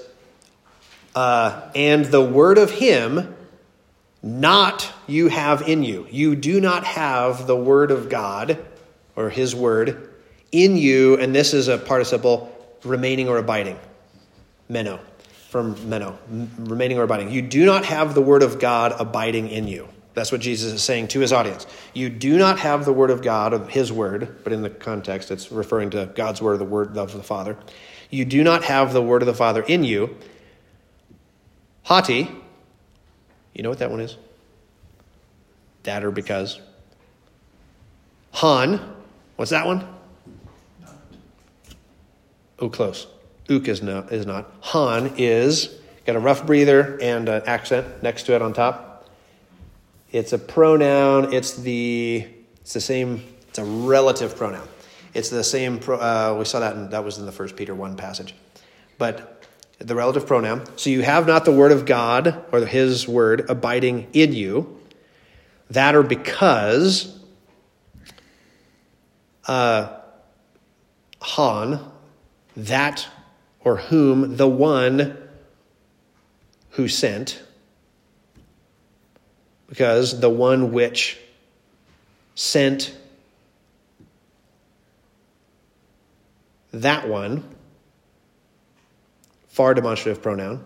and the word of him, not you have in you. You do not have the word of God, or his word, in you, and this is a participle, remaining or abiding. Meno, from meno, remaining or abiding. You do not have the word of God abiding in you. That's what Jesus is saying to his audience. You do not have the word of God, of his word, but in the context, it's referring to God's word, the word of the Father. You do not have the word of the Father in you. Hati, you know what that one is? That or because. Han, what's that one? Oh, close. Uk is not. Han is, got a rough breather and an accent next to it on top. It's a pronoun. It's the same. It's a relative pronoun. It's the same. We saw that was in the 1 Peter 1 passage. But the relative pronoun. So you have not the word of God or his word abiding in you. That or because Han, that or whom, the one who sent. Because the one which sent that one, far demonstrative pronoun.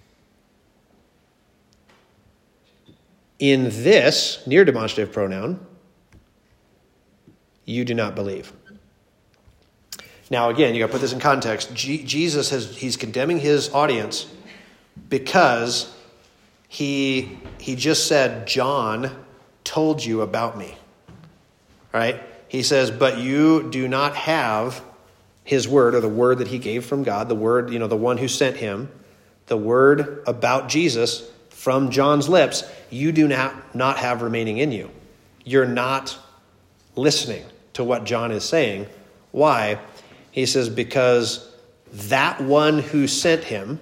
In this, near demonstrative pronoun, you do not believe. Now, again, you got to put this in context. Jesus he's condemning his audience because he just said, John told you about me. All right? He says, but you do not have his word, or the word that he gave from God, the word, the one who sent him, the word about Jesus from John's lips, you do not have remaining in you. You're not listening to what John is saying. Why? He says, because that one who sent him,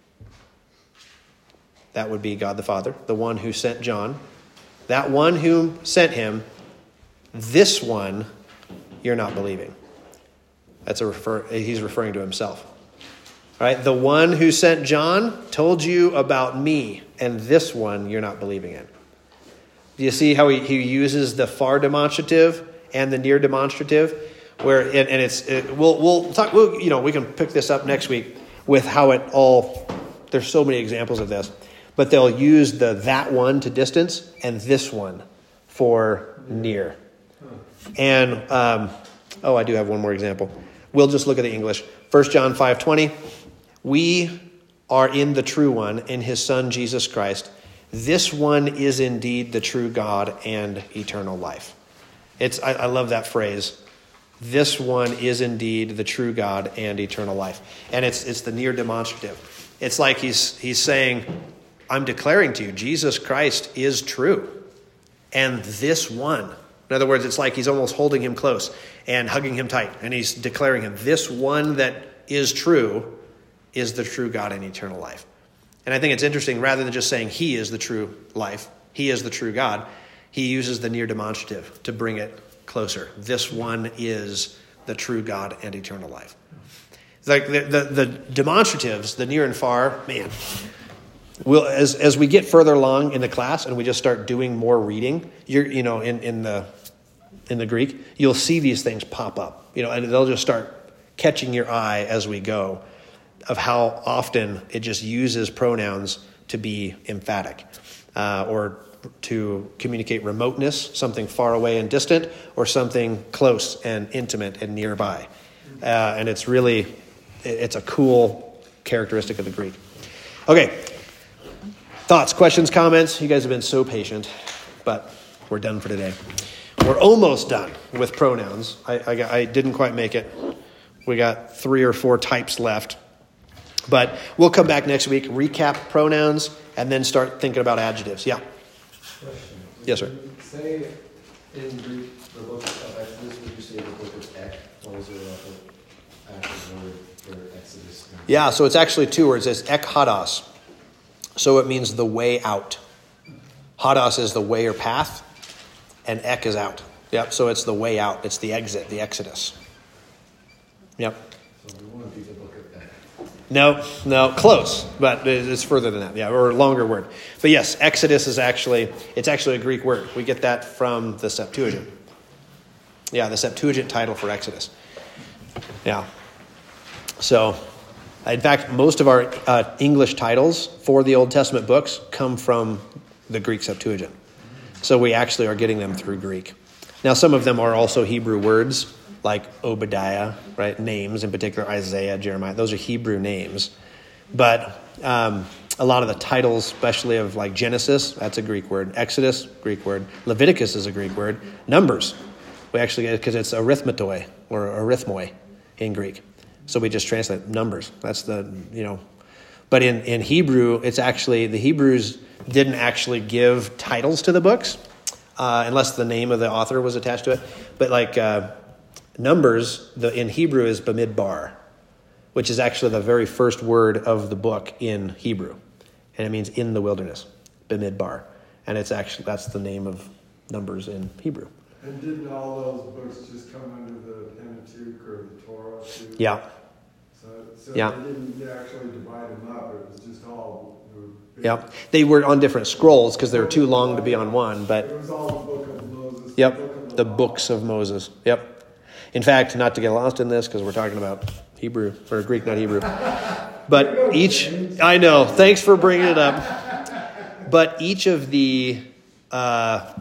that would be God the Father, the one who sent John, that one who sent him, this one you're not believing. He's referring to himself. All right, the one who sent John told you about me, and this one you're not believing in. Do you see how he uses the far demonstrative and the near demonstrative? Where we'll talk. We can pick this up next week with how it all. There's so many examples of this, but they'll use that one to distance and this one for near. And I do have one more example. We'll just look at the English. 1 John 5:20. We are in the true one, in his Son, Jesus Christ. This one is indeed the true God and eternal life. I love that phrase. This one is indeed the true God and eternal life. And it's the near demonstrative. It's like he's saying, I'm declaring to you, Jesus Christ is true. And this one. In other words, it's like he's almost holding him close and hugging him tight. And he's declaring him, this one that is true is the true God and eternal life. And I think it's interesting, rather than just saying he is the true life, he is the true God, he uses the near demonstrative to bring it closer. This one is the true God and eternal life. It's like the demonstratives, the near and far, man, as we get further along in the class and we just start doing more reading, in the Greek, you'll see these things pop up, and they'll just start catching your eye as we go, of how often it just uses pronouns to be emphatic, or to communicate remoteness, something far away and distant, or something close and intimate and nearby. And it's a cool characteristic of the Greek. Okay. Thoughts, questions, comments? You guys have been so patient, but we're done for today. We're almost done with pronouns. I didn't quite make it. We got 3 or 4 types left. But we'll come back next week, recap pronouns, and then start thinking about adjectives. Yeah? Question. Yes, sir. Say in Greek, the book of Exodus, would you say the book of Ek, or is there an actual word for Exodus? Yeah, so it's actually 2 words. It's ek hadas. So it means the way out. Hadas is the way or path, and ek is out. Yep, so it's the way out. It's the exit, the exodus. Yep. So we want to be the book of Ek. No, close, but it's further than that. Yeah, or a longer word. But yes, exodus is actually a Greek word. We get that from the Septuagint. Yeah, the Septuagint title for Exodus. Yeah. So, in fact, most of our English titles for the Old Testament books come from the Greek Septuagint. So we actually are getting them through Greek. Now, some of them are also Hebrew words, like Obadiah, right? Names, in particular, Isaiah, Jeremiah. Those are Hebrew names. But a lot of the titles, especially of like Genesis, that's a Greek word. Exodus, Greek word. Leviticus is a Greek word. Numbers, we actually get it because it's arithmetoi or arithmoi in Greek. So we just translate numbers. That's But in Hebrew, it's actually, the Hebrews didn't actually give titles to the books, unless the name of the author was attached to it. But like Numbers, in Hebrew is Bamidbar, which is actually the very first word of the book in Hebrew. And it means in the wilderness, Bamidbar. And that's the name of Numbers in Hebrew. And didn't all those books just come under the Pentateuch or the Torah too? Yeah. So Yeah. they didn't actually divide them up. It was just all. Yep. They were on different scrolls because they were too long to be on one. But it was all the book of Moses. Yep. The books of Moses. Yep. In fact, not to get lost in this because we're talking about Hebrew or Greek, not Hebrew. But I know. Thanks for bringing it up. But each of the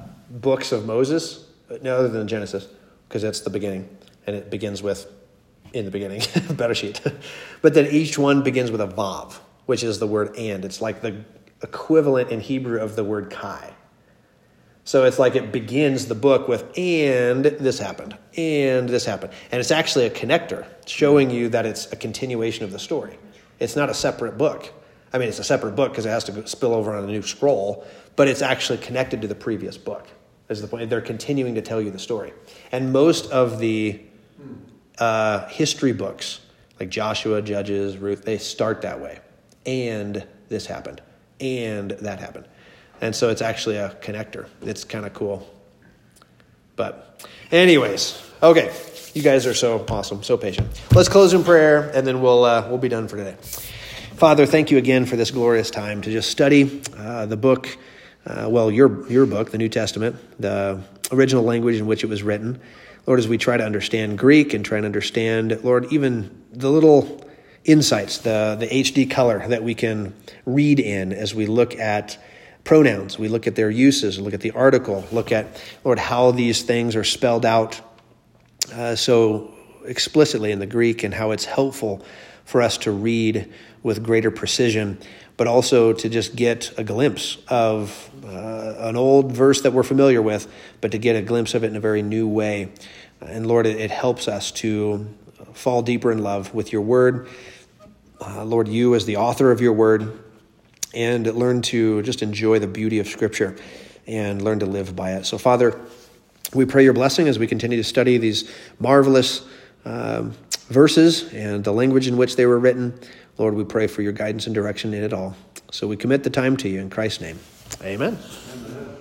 books of Moses, other than Genesis, because that's the beginning, and it begins with in the beginning, Bereshit. But then each one begins with a vav, which is the word and. It's like the equivalent in Hebrew of the word kai. So it's like it begins the book with, and this happened, and this happened. And it's actually a connector, showing you that it's a continuation of the story. It's not a separate book. I mean, it's a separate book because it has to spill over on a new scroll, but it's actually connected to the previous book, is the point. They're continuing to tell you the story. And most of the history books, like Joshua, Judges, Ruth, they start that way. And this happened, and that happened. And so it's actually a connector. It's kind of cool. But anyways, okay. You guys are so awesome, so patient. Let's close in prayer, and then we'll be done for today. Father, thank you again for this glorious time to just study the book, your book, the New Testament, the original language in which it was written. Lord, as we try to understand Greek and try to understand, Lord, even the little insights, the HD color that we can read in as we look at pronouns, we look at their uses, look at the article, look at, Lord, how these things are spelled out so explicitly in the Greek, and how it's helpful for us to read with greater precision, but also to just get a glimpse of an old verse that we're familiar with, but to get a glimpse of it in a very new way. And Lord, it helps us to fall deeper in love with your word. Lord, you as the author of your word, and learn to just enjoy the beauty of Scripture and learn to live by it. So, Father, we pray your blessing as we continue to study these marvelous verses and the language in which they were written. Lord, we pray for your guidance and direction in it all. So we commit the time to you in Christ's name. Amen. Amen.